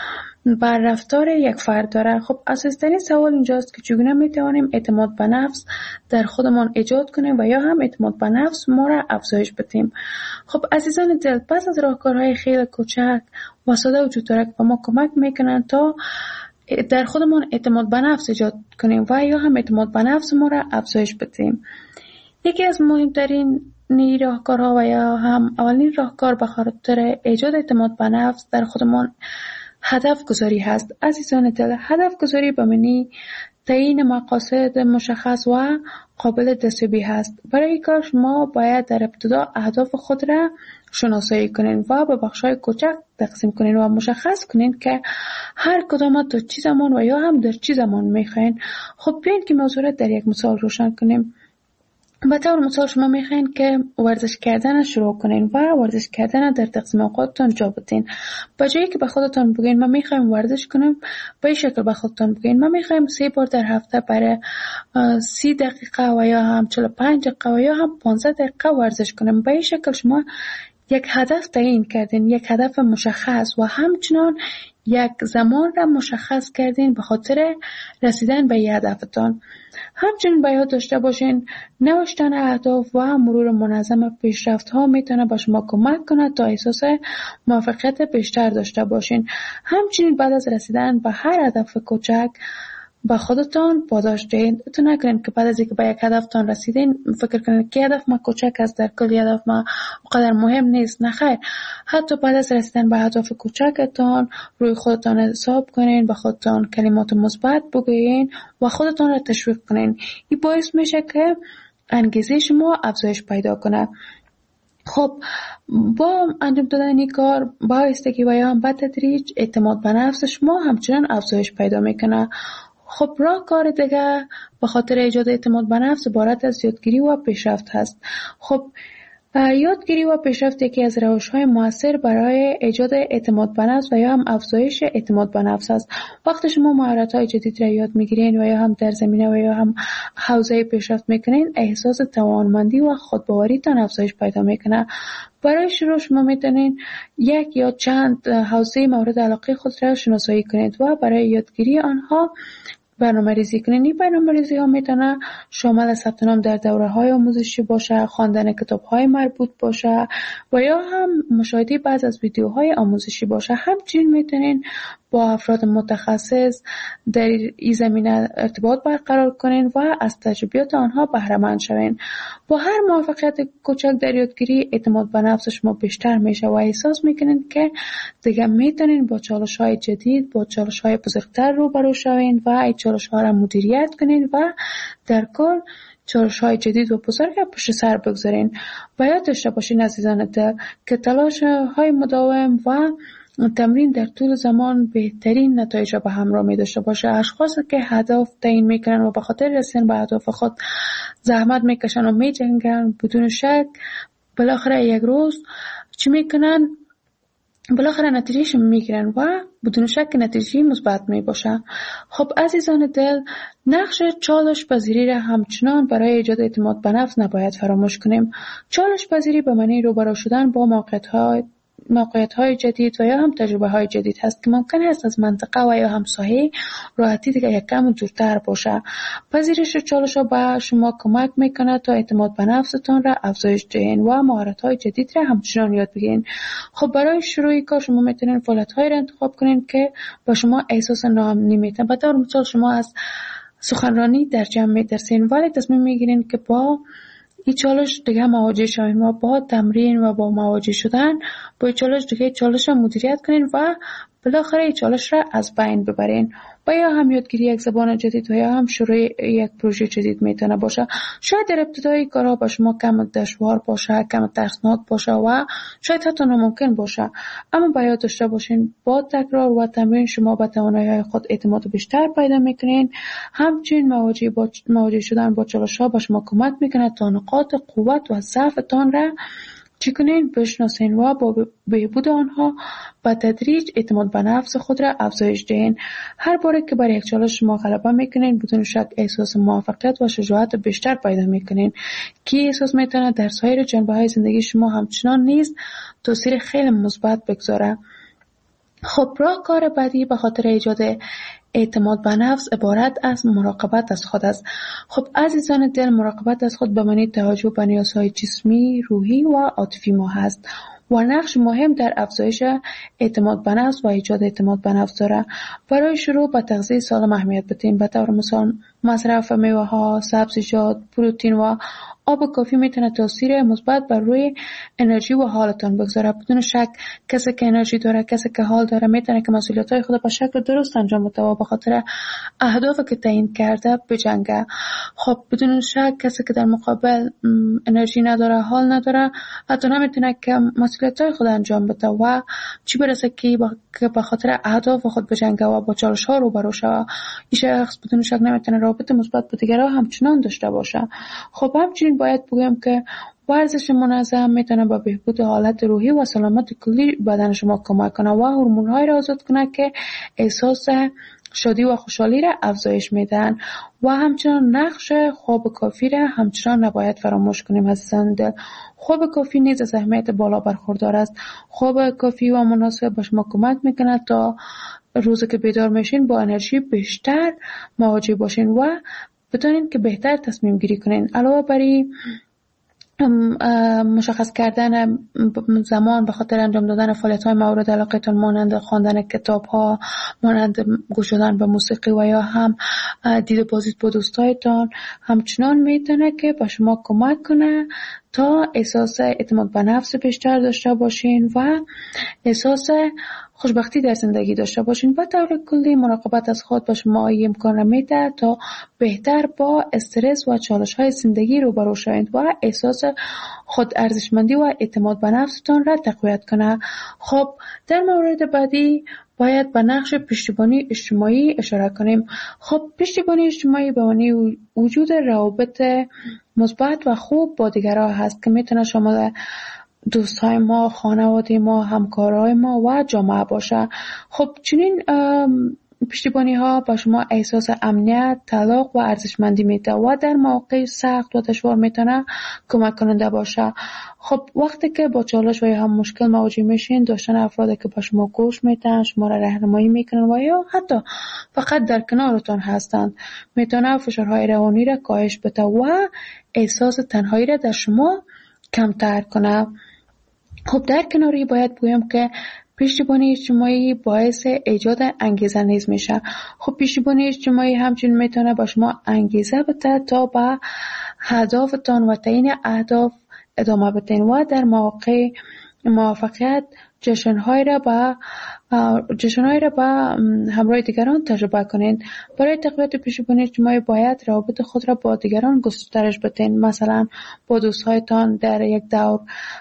بر رفتار یک فرد داره. خب اساسی‌ترین سوال اینجاست که چگونه میتوانیم اعتماد به نفس در خودمان ایجاد کنیم و یا هم اعتماد به نفس ما را افزایش بدیم. خب عزیزان دل، پس از راهکارهای خیلی کوچک و ساده وجود داره که به ما کمک میکنن تا در خودمان اعتماد به نفس ایجاد کنیم و یا هم اعتماد به نفس ما را افزایش بدیم. یکی از مهمترین نی راهکارها و یا هم اولین راهکار به خاطر ایجاد اعتماد به نفس در خودمان هدف گذاری هست. عزیزان دل، هدف گذاری به معنی تعیین مقاصد مشخص و قابل دستیابی هست. برای کار شما باید در ابتدا اهداف خود را شناسایی کنین و به بخش‌های کوچک تقسیم کنین و مشخص کنین که هر کدام تا چه زمان و یا هم در چه زمان میخواین. خب بیاین که موضوع را در یک مثال روشن کنیم. به طور مثال شما میخواین که ورزش کردن شروع کنین و ورزش کردن در تقسیم اوقاتتان جا بدین. به جایی که به خودتان بگین من میخوایم ورزش کنم، به این شکل به خودتان بگین من میخوایم سه بار در هفته برای سی دقیقه و یا هم چهل و پنج دقیقه و یا هم پانزده دقیقه ورزش کنم. به این شکل شما یک هدف تعیین کردین، یک هدف مشخص و همچنان یک زمان را مشخص کردین به خاطر رسیدن به هدفتان. همچنین باید داشته باشین نوشتن اهداف و مرور منظم پیشرفت ها میتونه به شما کمک کنه تا احساس موفقیت بیشتر داشته باشین. همچنین بعد از رسیدن به هر هدف کوچک با خودتان پاداش دهید. تو نکنین که بعد از اینکه به یک هدفتان رسیدین فکر کنین که هدف ما کوچک است، در کل هدف ما اونقدر مهم نیست. نه خیر، حتی بعد از رسیدن به هدف کوچکتان روی خودتان حساب کنین، به خودتان کلمات مثبت بگویین و خودتان را تشویق کنین. این باعث میشه که انگیزه شما افزایش پیدا کنه. خب با انجام دادن این کار با ایستگی و یا هم به تدریج اعتماد به نفس شما همچنان افزایش پیدا میکنه. خب راهکار دیگه به خاطر ایجاد اعتماد به نفس عبارت از یادگیری و پیشرفت هست. خب یادگیری و پیشرفت یکی از روش‌های مؤثر برای ایجاد اعتماد به نفس و یا هم افزایش اعتماد به نفس است. وقتی شما مهارت‌های جدید را یاد می‌گیرین و یا هم در زمینه و یا هم حوزه پیشرفت می‌کنین، احساس توانمندی و خودباوریتان افزایش پیدا می‌کنه. برای شروع شما میتونین یک یا چند حوزه مورد علاقه خود را شناسایی کنید و برای یادگیری آنها برنامه ریزی کنین. این برنامه ریزی ها میتونه شامل ثبت نام در دوره های آموزشی باشه، خواندن کتاب های مربوط باشه و یا هم مشاهده بعض از ویدیوهای آموزشی باشه. همچنین میتونین با افراد متخصص در این زمینه ارتباط برقرار کنین و از تجربیات آنها بهره مند شوین. با هر موفقیت کوچک در یادگیری اعتماد به نفس شما بیشتر میشه و احساس میکنین که دیگه میتونین با چالش های جدید، با چالش های بزرگتر روبرو شوین و این چالش ها را مدیریت کنین و در کل چالش های جدید و بزرگ پشت سر بگذارین. و یاد داشته باشین عزیزان دل که تلاش های مداوم و تمرین در طول زمان بهترین نتایج را به همراه می داشته باشه. اشخاصی که هدف تعیین میکنن و به خاطر رسیدن به اهداف خود زحمت میکشن و میجنگن، بدون شک بالاخره یک روز چی میکنن؟ بالاخره نتیجهش میگیرن و بدون شک نتیجه مثبت می باشه. خب عزیزان دل، نقش چالش پذیری را همچنان برای ایجاد اعتماد به نفس نباید فراموش کنیم. چالش پذیری به معنی روبرو شدن با موقعیت‌های موقعیت‌های جدید و یا هم تجربه‌های جدید هست که ممکن است از منطقه و یا هم ساحه راحتی دیگه یک کم دورتر باشه. پذیرش چالش‌ها به شما کمک میکنه تا اعتماد به نفستان را افزایش دهین و مهارت‌های جدید را همچنان یاد بگیرین. خب برای شروع کار شما میتونین فعالیت‌هایی را انتخاب کنین که به شما احساس ناامنی میتن. به طور مثال شما از سخنرانی در جمع میترسین ولی تصمیم میگیرین که با این چالش دیگه مواجه شوین و با تمرین و با مواجه شدن با این چالش دیگه چالش را مدیریت کنین و بالاخره این چالش را از بین ببرین. و یا هم یادگیری یک زبان جدید و یا هم شروع یک پروژه جدید میتونه باشه. شاید در ابتدای کارها با شما کم دشوار باشه، کم ترسناک باشه و شاید حتی ناممکن باشه، اما باید داشته باشین با تکرار و تمرین شما به توانایی‌های خود اعتماد بیشتر پیدا میکنین. همچنین مواجه با مواجه شدن با چالش‌ها به شما کمک میکنه تا نقاط قوت و ضعفتان را چی کنین؟ بشناسین و با بهبود آنها با تدریج اعتماد به نفس خود را افزایش دهین. هر باره که بر یک چالش شما غلبه میکنین بدون شک احساس موفقیت و شجاعت بیشتر پیدا میکنین که احساس میتونه در سایر جنبه‌های زندگی شما همچنان نیز تاثیر خیلی مثبت بگذاره. خب راهکار بعدی به خاطر ایجاد اعتماد به نفس عبارت از مراقبت از خود است. خب عزیزان دل، مراقبت از خود به معنی توجه به نیازهای جسمی، روحی و عاطفی ما هست و نقش مهم در افزایش اعتماد به نفس و ایجاد اعتماد به نفس داره. برای شروع به تغذیه سالم اهمیت بدیم. به طور مثال مصرف میوه ها، سبزیجات، پروتئین و آب کافی میتونه تاثیر مثبت بر روی انرژی و حالتان بگذاره. بدون شک کسی که انرژی داره، کسی که حال داره، میتونه که مسئولیت‌های خود به شکل درست انجام بده و به خاطر اهدافی که تعیین کرده بجنگه. خب بدون شک کسی که در مقابل انرژی نداره، حال نداره، حتی نمیتونه که مسئولیت‌های خود انجام بده و چی برسه که به خاطر اهداف خود بجنگه و با چالش‌ها روبرو شه. این شخص بدون شک نمیتونه رابطه مثبت با دیگران همچنان داشته باشه. خب همچنین باید بگم که ورزش منظم میتونه به بهبود حالت روحی و سلامت کلی بدن شما کمک کنه و هورمون‌های را آزاد کنه که احساس شادی و خوشحالی را افزایش میدن و همچنان نقش خواب کافی را همچنان نباید فراموش کنیم. عزیزان دل، خواب کافی نیز از اهمیت بالا برخوردار است. خواب کافی و مناسب به شما کمک میکنه تا روزی که بیدار میشین با انرژی بیشتر مواجه باشین و بتونین که بهتر تصمیم گیری کنین. علاوه بر این مشخص کردن زمان به خاطر انجام دادن فعالیت‌های مورد علاقتان مانند خواندن کتاب‌ها، مانند گوش دادن به موسیقی و یا هم دید بازدید با دوستایتان همچنان میتونه که به شما کمک کنه تا احساس اعتماد به نفس بیشتر داشته باشین و احساس خوشبختی در زندگی داشته باشین. و طور کلی مراقبت از خود به شما این امکان میده تا بهتر با استرس و چالش‌های زندگی روبرو شوید و احساس خود ارزشمندی و اعتماد به نفستان را تقویت کنه. خب در مورد بعدی باید به نقش پشتیبانی اجتماعی اشاره کنیم. خب پشتیبانی اجتماعی به معنی وجود روابط مثبت و خوب با دیگران هست که میتونه شامل دوستای ما، خانواده ما، همکارای ما و جامعه باشه. خب چنین پشتیبانی ها با شما احساس امنیت، تعلق و ارزشمندی میده و در مواقع سخت و دشوار میتونه کمک کننده باشه. خب وقتی که با چالش و یا هم مشکل مواجه میشین، داشتن افرادی که با شما گوش میدن، شما را راهنمایی میکنن و یا حتی فقط در کنارتان هستند میتونه فشارهای روانی را کاهش بده و احساس تنهایی را در شما کمتر کنه. خب در کناری باید بگویم که پشتیبانی اجتماعی باعث ایجاد انگیزه نیز میشه. خب پشتیبانی اجتماعی همچنین میتونه با شما انگیزه بده تا به هدفتان و تعیین اهداف ادامه بدین و در مواقع موفقیت جشن‌های را با جشن‌های را با همراه دیگران تجربه کنین. برای تقویت پشتیبانی اجتماعی باید روابط خود را با دیگران گسترش بدین. مثلا با دوستهایتان در یک دور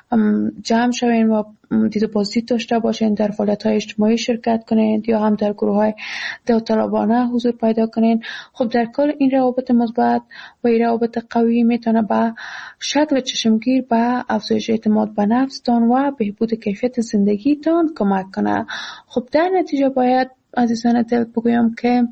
جمع شوین و دید و بازدید داشته باشین، در فعالیت‌های اجتماعی شرکت کنین یا هم در گروه‌های داوطلبانه حضور پیدا کنین. خب در کل این روابط مثبت و این روابط قوی میتونه به شکل چشمگیر به افزایش اعتماد به نفستان و بهبود کیفیت زندگیتان کمک کنه. خب در نتیجه باید عزیزان دل بگویم که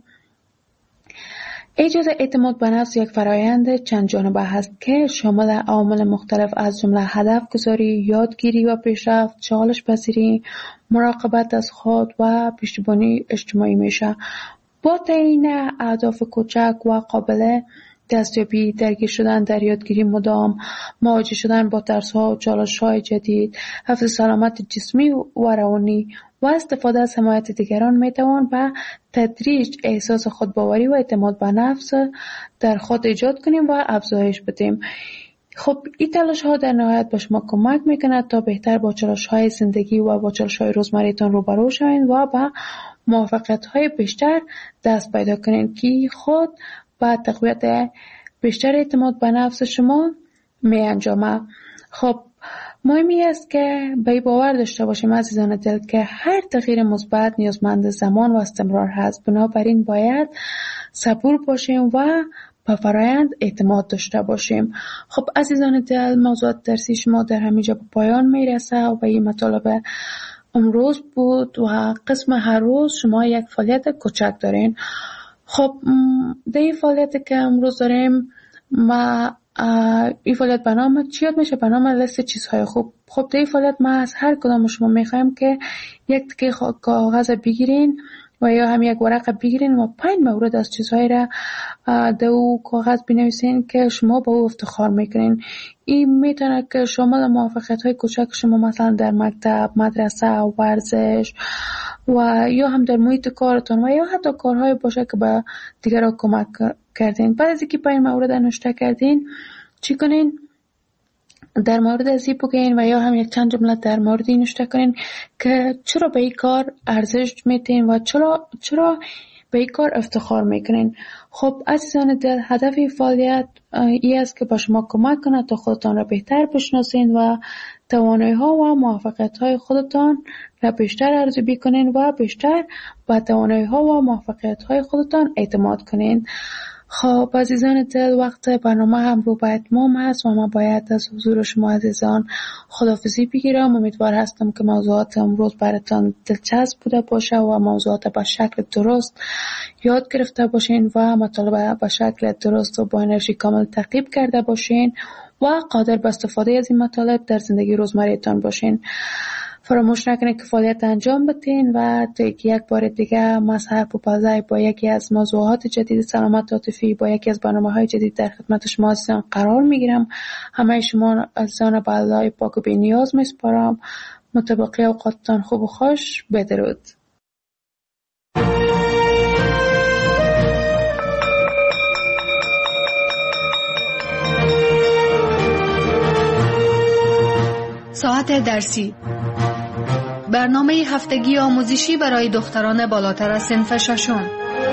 ایجاد اعتماد به نفس یک فرایند چند جانبه هست که شامل عوامل مختلف از جمله هدف گذاری، یادگیری و پیشرفت، چالش پذیری، مراقبت از خود و پشتیبانی اجتماعی میشه. با تعیین اهداف کوچک و قابل دستیابی، درگیر شدن در یادگیری مدام، مواجه شدن با ترس‌ها و چالش‌های جدید، حفظ سلامت جسمی و روانی و استفاده از حمایت دیگران میتوان به تدریج احساس خودباوری و اعتماد به نفس در خود ایجاد کنیم و افزایش بدیم. خب این تلاش ها در نهایت به شما کمک میکنه تا بهتر با چالش های زندگی و با چالش های روزمره‌تان روبرو شوین و با موفقیت های بیشتر دست پیدا کنین که خود با تقویت بیشتر اعتماد به نفس شما می انجامه. خب مهمی است که به باور داشته باشیم عزیزان دل که هر تغییر مثبت نیازمند زمان و استمرار هست. بنابراین باید صبور باشیم و به فرایند اعتماد داشته باشیم. خب عزیزان دل، موضوعات درسی شما در همینجا به پایان میرسه و این مطالب امروز بود و قسم هر روز شما یک فعالیت کوچک دارین. خب در این فعالیت که امروز داریم ما این فعالیت به نام چی یاد میشه؟ به نام لیست چیزهای خوب. خب در این فعالیت ما از هر کدام شما میخوایم که یک تکه کاغذ بگیرین و یا هم یک ورق بگیرین و پنج مورد از چیزهایی را در او کاغذ بنویسین که شما با او افتخار میکنین. این میتونه که شامل موفقیت های کوچک شما مثلا در مکتب، مدرسه، ورزش و یا هم در محیط کارتون و یا حتی کارهای باشه که به دیگران کمک کردین. بعد از اینکه پنج مورد نوشته کردین چی کنین؟ در مورد ازی بگین و یا هم یک چند جمله در مورد این نوشته کنین که چرا به این کار ارزش میتین و چرا چرا به این کار افتخار میکنین. خب عزیزان دل، هدف این فعالیت ای است که با شما کمک کنه تا خودتان را بهتر بشناسین و توانایی ها و موفقیت های خودتان را بیشتر ارزیابی کنین و بیشتر با توانایی ها و موفقیت های خودتان اعتماد کنین. خب عزیزان دل، وقت برنامه هم رو به اتمام هست و ما باید از حضور شما عزیزان خداحافظی بگیرم. امیدوار هستم که موضوعات امروز براتان دلچسب بوده باشه و موضوعات به شکل درست یاد گرفته باشین و مطالب به شکل درست و با انرژی کامل تعقیب کرده باشین و قادر به استفاده از این مطالب در زندگی روزمره‌تان باشین. فراموش نکنید که فعالیت انجام بدین و تا یک بار دیگه من سحر پوپلزی با یکی از موضوعات جدید سلامت عاطفی با یکی از برنامه‌های جدید در خدمت شما عزیزان قرار میگیرم. همه شما عزیزان به الله پاک و بی‌نیاز میسپارم. متبقی اوقاتتان خوب و خوش. بدرود. ساعت درسی، برنامه هفتگی آموزشی برای دختران بالاتر از صنف ششم.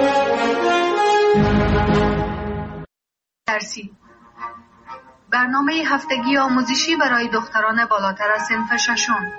درسی، برنامه هفتگی آموزشی برای دختران بالاتر از صنف ششم.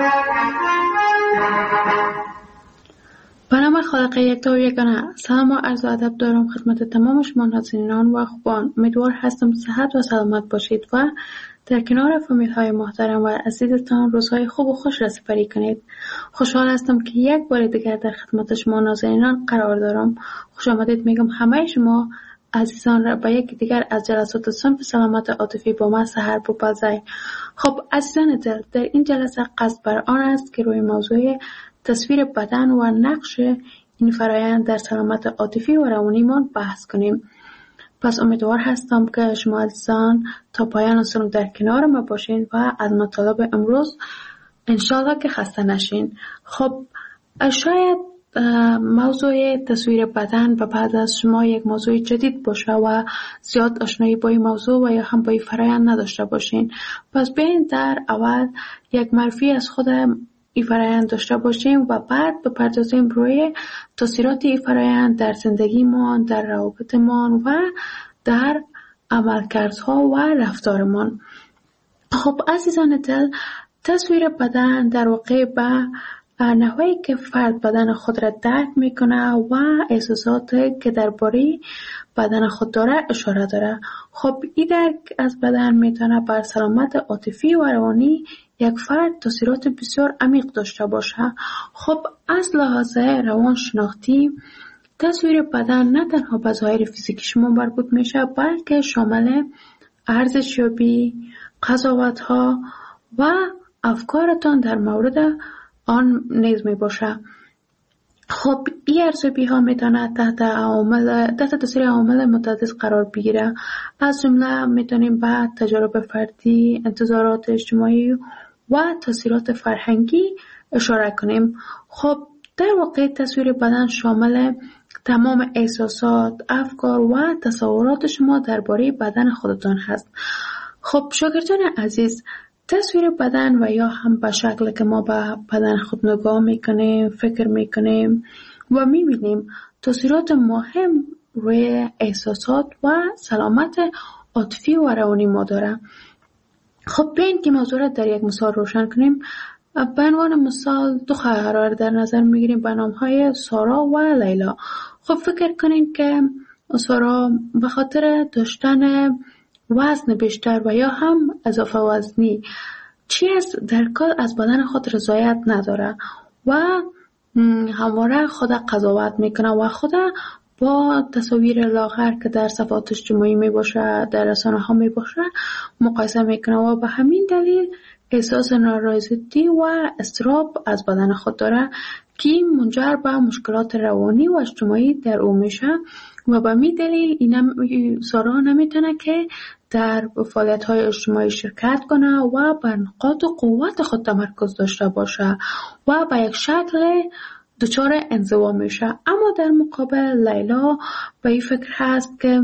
به نام خالق یکتا و یگانه، سلام و عرض و ادب دارم خدمت تمام شما ناظرینان و خوبان. امیدوار هستم صحت و سلامت باشید و در کنار فامیل های محترم و عزیزتان روزهای خوب و خوش را سپری کنید. خوشحال هستم که یک بار دیگر در خدمت شما ناظرینان قرار دارم. خوش آمدید میگم همه شما عزیزان را به یک دیگر از جلسات صنف سلامت عاطفی با من سحر پوپلزی. خب عزیزان دل، در این جلسه قصد بر آن است که روی موضوع تصویر بدن و نقش این فرایند در سلامت عاطفی و روانیمان بحث کنیم. پس امیدوار هستم که شما عزیزان تا پایان سنو در کنار ما باشین و از مطالب امروز انشالله که خسته نشین. خب شاید موضوع تصویر بدن و بعد از شما یک موضوع جدید باشه و زیاد آشنایی با این موضوع و یا هم با این فرایند نداشته باشین. پس بیاین در اول یک معرفی از خود این فرایند داشته باشیم و بعد بپردازیم روی تاثیرات این فرایند در زندگیمان، در روابطمان و در عملکردها و رفتارمان. خب عزیزان دل، تصویر بدن در واقع به نحوی که فرد بدن خود را درک میکنه و احساسات که درباره بدن خود داره اشاره داره. خب این درک از بدن میتونه بر سلامت عاطفی و روانی یک فرد تاثیرات بسیار عمیق داشته باشه. خب از لحاظ روان شناختی تصویر بدن نه تنها به ظاهر فیزیکی شما مربوط میشه بلکه شامل ارزشیابی، قضاوت‌ها و افکارتان در مورد آن نیز می باشه. خب این ارزیابی ها میتونه تحت عوامل تحت تاثیر عوامل متعدد قرار بگیره. از جمله میتونیم به تجارب فردی، انتظارات اجتماعی و تاثیرات فرهنگی اشاره کنیم. خب در واقع تصویر بدن شامل تمام احساسات، افکار و تصورات شما درباره بدن خودتان هست. خب شاگردان عزیز، تصویر بدن و یا هم به شکل که ما به بدن خود نگاه میکنیم، فکر میکنیم و میبینیم تاثیرات مهم روی احساسات و سلامت عاطفی و روانی ما داره. خب بیاین که موضوع را در یک مثال روشن کنیم. به عنوان مثال دو خواهر در نظر میگیریم به نامهای سارا و لیلا. خب فکر کنین که سارا به خاطر داشتن وزن بیشتر و یا هم اضافه وزنی چیز در کل از بدن خود رضایت نداره و همواره خود قضاوت میکنه و خود با تصاویر لاغر که در صفحات اجتماعی می باشه، در رسانه ها می باشه مقایسه میکنه و به همین دلیل احساس نارضایتی و اضطراب از بدن خود داره که منجر به مشکلات روانی و اجتماعی در او میشه و به همین دلیل این سارا نمیتونه که در فعالیت های اجتماعی شرکت کنه و بر نقاط قوت خود تمرکز داشته باشه و به یک شکل دچار انزوا میشه. اما در مقابل لیلا به این فکر هست که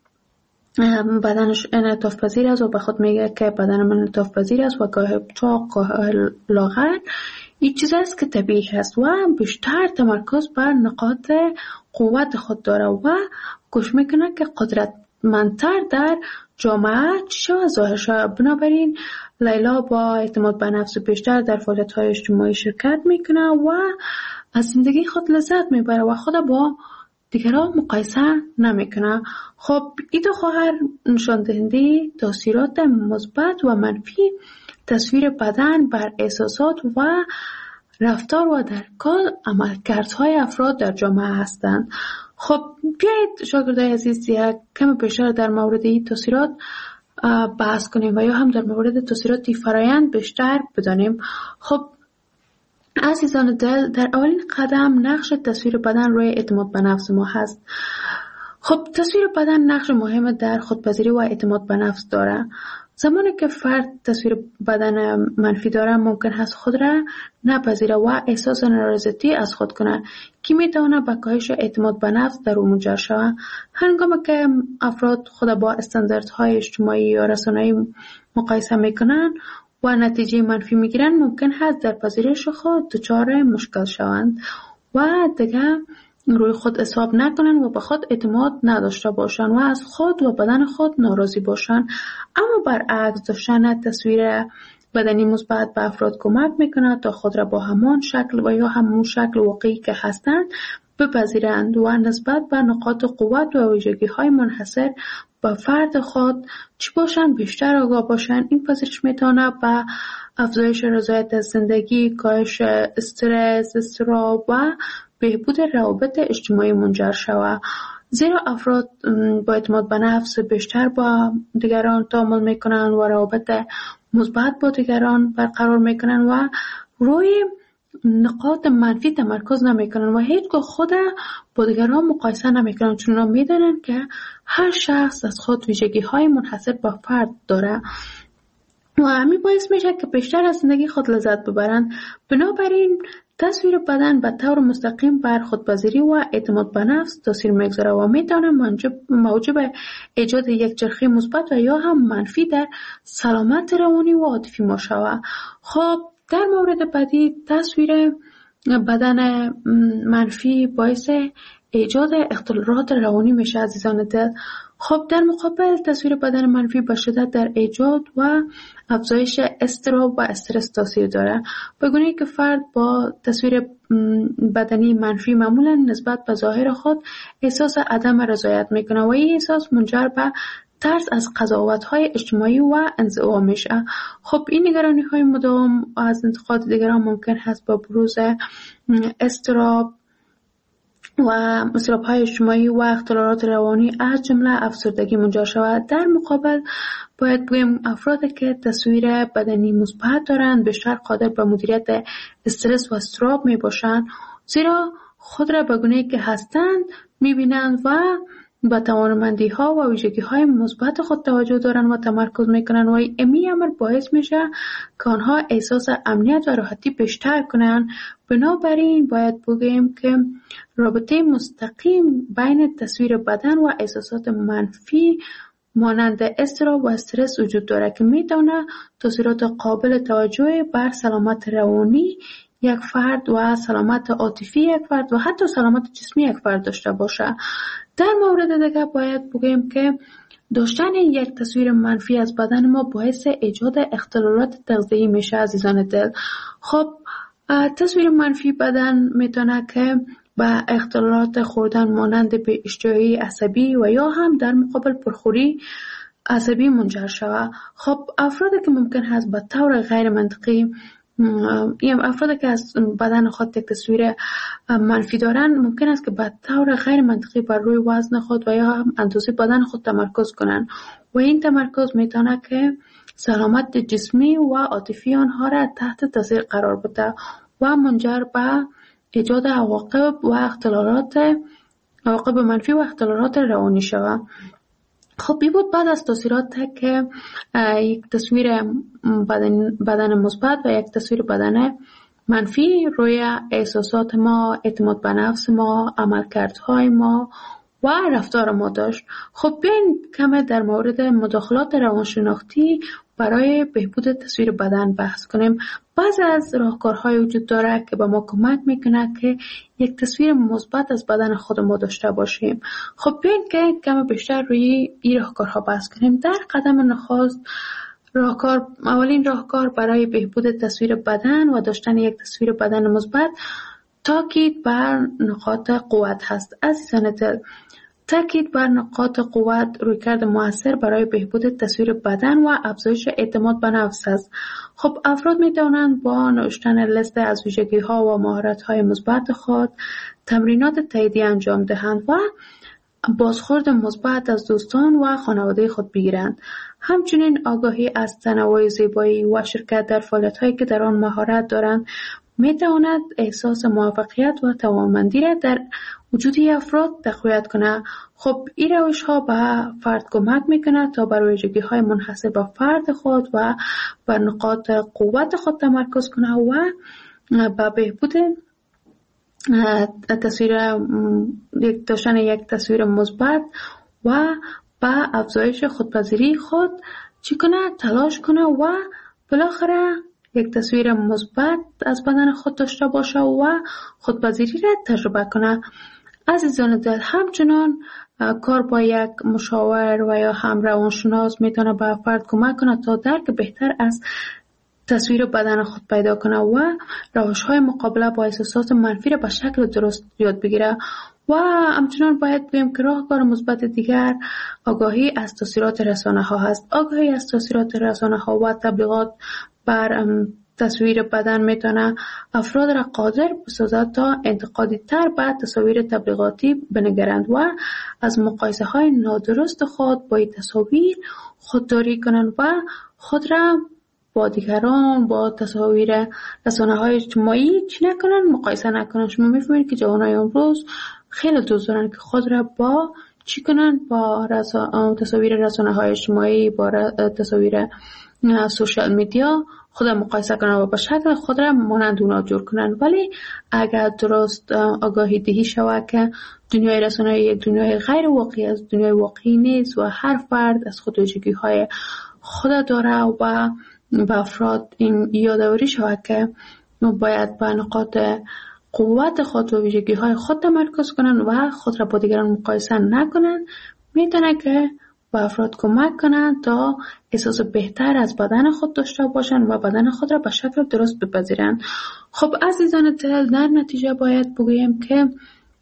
بدنش انعطاف پذیر است و به خود میگه که بدن من انعطاف پذیر است و گاه چاق گاه لاغر این چیز است که طبیعی است و بیشتر تمرکز بر نقاط قوت خود داره و کوشش میکنه که قدرتمندتر در جامعه چه و ظاهر شود. بنابراین لیلا با اعتماد به نفس بیشتر در فعالیت‌های اجتماعی شرکت میکنه و از زندگی خود لذت میبره و خود با دیگران مقایسه نمیکنه. خب این دو خواهر نشان دهنده تاثیرات مثبت و منفی تصویر بدن بر احساسات و رفتار و در کل عملکردهای افراد در جامعه هستند. خب بیایید شاگردای عزیز یک کم بیشتر در مورد این تاثیرات بحث کنیم و یا هم در مورد تاثیرات فرایند بیشتر بدانیم. خب عزیزان دل، در اولین قدم نقش تصویر بدن روی اعتماد به نفس ما هست. خب تصویر بدن نقش مهم در خودپذیری و اعتماد به نفس داره. زمانی که فرد تصویر بدن منفی داره ممکن هست خود را نپذیره و احساس نارضایتی از خود کنه که میتونه به کاهش اعتماد به نفس در او منجر شود. هنگامی که افراد خود با استانداردهای اجتماعی یا رسانه‌ای مقایسه میکنن و نتیجه منفی میگیرن ممکن هست در پذیرش خود دچار مشکل شوند و دیگه روی خود حساب نکنن و به خود اعتماد نداشته باشن و از خود و بدن خود ناراضی باشن. اما برعکس داشتن تصویر بدنی مثبت به افراد کمک میکنه تا خود را با همان شکل و یا همون شکل واقعی که هستند بپذیرند و نسبت به نقاط قوت و ویژگی های منحصر به فرد خود چی باشن بیشتر آگاه باشن. این پذیرش میتونه به افزایش رضایت از زندگی، کاهش استرس، اضطراب و بهبود روابط اجتماعی منجر شود. زیرا افراد با اعتماد به نفس بیشتر با دیگران تعامل میکنن و روابط مثبت با دیگران برقرار میکنن و روی نقاط منفی تمرکز نمیکنن و هیچگاه خود با دیگران مقایسه نمیکنن، چون میدونن که هر شخص از خود ویژگی های منحصر به فرد داره و همین باعث میشه که بیشتر از زندگی خود لذت ببرن. بنابراین تصویر بدن به طور مستقیم بر خودپذیری و اعتماد به نفس تاثیر میگذاره و میتونه موجب ایجاد یک چرخه مثبت و یا هم منفی در سلامت روانی و عاطفی ما شود. خب در مورد بعدی تصویر بدن منفی باعث ایجاد اختلالات روانی میشه عزیزان دل. خب در مقابل تصویر بدن منفی به شدت در ایجاد و افزایش اضطراب و استرس تاثیر داره، به گونه‌ای که فرد با تصویر بدنی منفی معمولا نسبت به ظاهر خود احساس عدم رضایت میکنه و این احساس منجر به ترس از قضاوت‌های اجتماعی و انزوا میشه. خب این نگرانی‌های مداوم از انتقاد دیگران ممکن هست با بروز اضطراب و اضطراب‌های اجتماعی و اختلالات روانی از جمله افسردگی منجر شود. در مقابل باید بگیم افرادی که تصویر بدنی مثبت دارند بیشتر قادر به مدیریت استرس و اضطراب می باشند، زیرا خود را به گونه‌ای که هستند می‌بینند و با توانمندی ها و ویژگی های مثبت خود توجه دارن و تمرکز میکنن و این امر باعث میشه که آنها احساس امنیت و راحتی بیشتر کنن. بنابراین باید بگیم که رابطه مستقیم بین تصویر بدن و احساسات منفی مانند اضطراب و استرس وجود داره که میتونه تاثیرات قابل توجهی بر سلامت روانی یک فرد و سلامت عاطفی یک فرد و حتی سلامت جسمی یک فرد داشته باشه. در مورد دیگه باید بگیم که داشتن یک تصویر منفی از بدن ما باعث ایجاد اختلالات تغذیه‌ای میشه عزیزان دل. خب تصویر منفی بدن میتونه که به اختلالات خوردن مانند به اشتهایی عصبی و یا هم در مقابل پرخوری عصبی منجر شود. خب افرادی که ممکن هست به طور غیر منطقی این افرادی که از بدن خود یک تصویر منفی دارن ممکن است که به طور غیر منطقی بر روی وزن خود و یا هم اندازه بدن خود تمرکز کنند و این تمرکز میتونه که سلامت جسمی و عاطفی آنها را تحت تاثیر قرار بده و منجر به ایجاد عواقب و اختلالات عواقب منفی و اختلالات روانی شود. خب این بود بعد از تاثیرات که یک تصویر بدن, بدن مثبت و یک تصویر بدن منفی روی احساسات ما، اعتماد به نفس ما، عملکردهای ما و رفتار ما داشت. خب بیاین کم در مورد مداخلات روانشناختی برای بهبود تصویر بدن بحث کنیم. بعضی از راهکارهای وجود داره که به ما کمک میکنه که یک تصویر مثبت از بدن خود ما داشته باشیم. خب بیاین که کم بیشتر روی این راهکارها بحث کنیم. در قدم نخست راهکار اولین راهکار برای بهبود تصویر بدن و داشتن یک تصویر بدن مثبت تاکید بر نقاط قوت هست. عزیزان دل، تاکید بر نقاط قوت رویکرد مؤثر برای بهبود تصویر بدن و افزایش اعتماد به نفس است. خب افراد می توانند با نوشتن لیست از ویژگی ها و مهارت های مثبت خود تمرینات تاییدی انجام دهند و بازخورد مثبت از دوستان و خانواده خود بگیرند. همچنین آگاهی از تنوع زیبایی و شرکت در فعالیت هایی که در آن مهارت دارند می تواند احساس موفقیت و توانمندی را در وجود افراد تقویت کنه. خب این روش ها به فرد کمک میکنه تا بر ویژگی های منحصر به فرد خود و بر نقاط قوت خود تمرکز کنه و به بهبود تصویر یک داشتن یک تصویر مثبت و به افزایش خودپذیری خود چی کنه تلاش کنه و بالاخره یک تصویر مثبت از بدن خود داشته باشه و خودپذیری را تجربه کنه. عزیزان دل، همچنان کار با یک مشاور و یا هم روانشناس میتونه به فرد کمک کنه تا درک بهتر از تصویر بدن خود پیدا کنه و روش‌های مقابله با احساسات منفی را به شکل درست یاد بگیره. و همچنان باید بگیم که راهکار مثبت دیگر آگاهی از تاثیرات رسانه ها هست. آگاهی از تاثیرات رسانه ها و تبلیغات بر تصویر بدن میتونه افراد را قادر بسازد تا انتقادی تر به تصاویر تبلیغاتی بنگرند و از مقایسه های نادرست خود با این تصاویر خودداری کنند و خود را با دیگران با تصاویر رسانه های اجتماعی چی نکنن، مقایسه نکنن. شما میفهمید که جوانای امروز خیلی دوست دارن که خود را با چی کنن، با رسا... تصاویر رسانه های اجتماعی، با ر... تصاویر سوشال میدیا خود را مقایسه کنن و به شکل خود را مانند اونا جور کنن. ولی اگر درست آگاهی دهی شود که دنیای رسانه یک دنیای غیر واقعی از دنیای واقعی نیست و هر فرد از خود ویژگی های خود داره و به افراد این یادآوری شود که باید به نقاط قوت خود و ویژگی های خود تمرکز کنن و خود را با دیگران مقایسه نکنن، میتونه که به افراد کمک کنن تا احساس بهتر از بدن خود داشته باشن و بدن خود را به شکل درست بپذیرن. خب عزیزان دل، در نتیجه باید بگویم که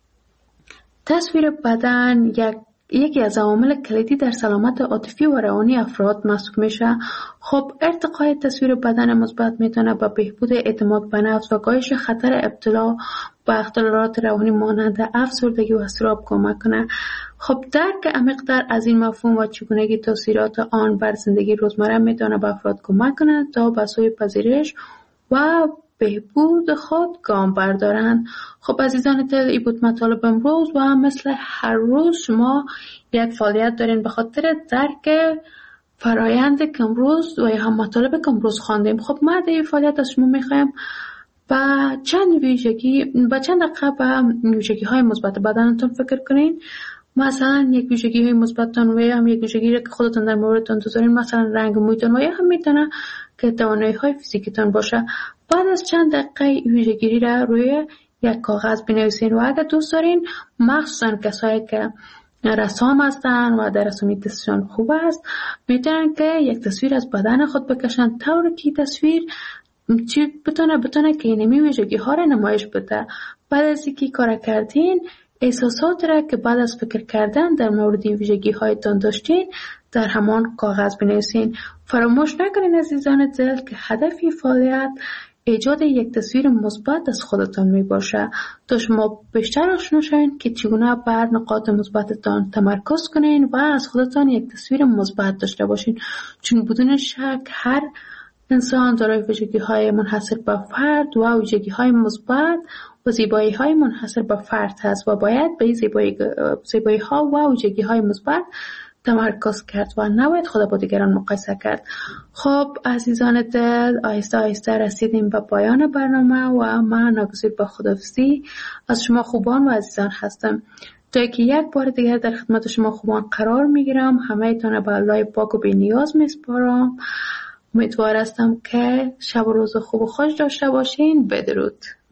تصویر بدن یک یکی از عوامل کلیدی در سلامت عاطفی و روانی افراد محسوب میشه. خب ارتقای تصویر بدن مثبت میتونه به بهبود اعتماد به نفس و کاهش خطر ابتلا به اختلالات روانی مانند افسردگی و اضطراب کمک کنه. خب درک عمیق‌تر از این مفهوم و چگونگی تاثیرات آن بر زندگی روزمره میتونه به افراد کمک کنه تا به سوی پذیرش و بهبود خود گام بردارن. خب عزیزان دل، این بود مطالب امروز و مثل هر روز شما یک فعالیت دارین به خاطر درک فرایند که امروز و یا هم مطالب که امروز خواندیم. خب ما در این فعالیت از شما میخوایم با چند ویژگی با چند دقیقه به ویژگی های مثبت بدنتون فکر کنین. مثلا یک ویژگی های مثبتتون و یا هم یک ویژگی که خودتون در موردتون دوست دارین، مثلا رنگ مویتون و یا هم میتونه که توانایی های فیزیکیتون باشه. بعد از چند دقیقه ویژگی را روی یک کاغذ بنویسین و اگر دوست دارین مخصوصا کسایی که رسام هستن و در رسامی دستشان خوب است میتونن که یک تصویر از بدن خود بکشن طوری که تصویر چی بتونه بتونه که اینمی ویژگی ها را نمایش بده. بعد از اینکه کار کردین احساسات را که بعد از فکر کردن در مورد ویژگی هایتان داشتین در همان کاغذ بنویسین. فراموش نکنین عزیزان دل که هدف فعالیت ایجاد یک تصویر مثبت از خودتان می باشه تا شما بیشتر آشنا شوین که چگونه بر نقاط مثبتتان تمرکز کنین و از خودتان یک تصویر مثبت داشته باشین. چون بدون شک هر انسان دارای ویژگی‌های منحصر به فرد و ویژگی‌های مثبت و زیبایی‌های منحصر به فرد هست و باید به زیبایی زیبایی‌ها و ویژگی‌های مثبت تمرکز کرد و نباید خود با دیگران مقایسه کرد. خب عزیزان دل، آهسته آهسته رسیدیم به پایان برنامه و من ناگزیر به خداحافظی از شما خوبان و عزیزان هستم. تا که یک بار دیگر در خدمت شما خوبان قرار میگیرم. همه تان به الله پاک و بی نیاز میسپارم. امیدوار هستم که شب و روز خوب و خوش داشته باشین. بدرود.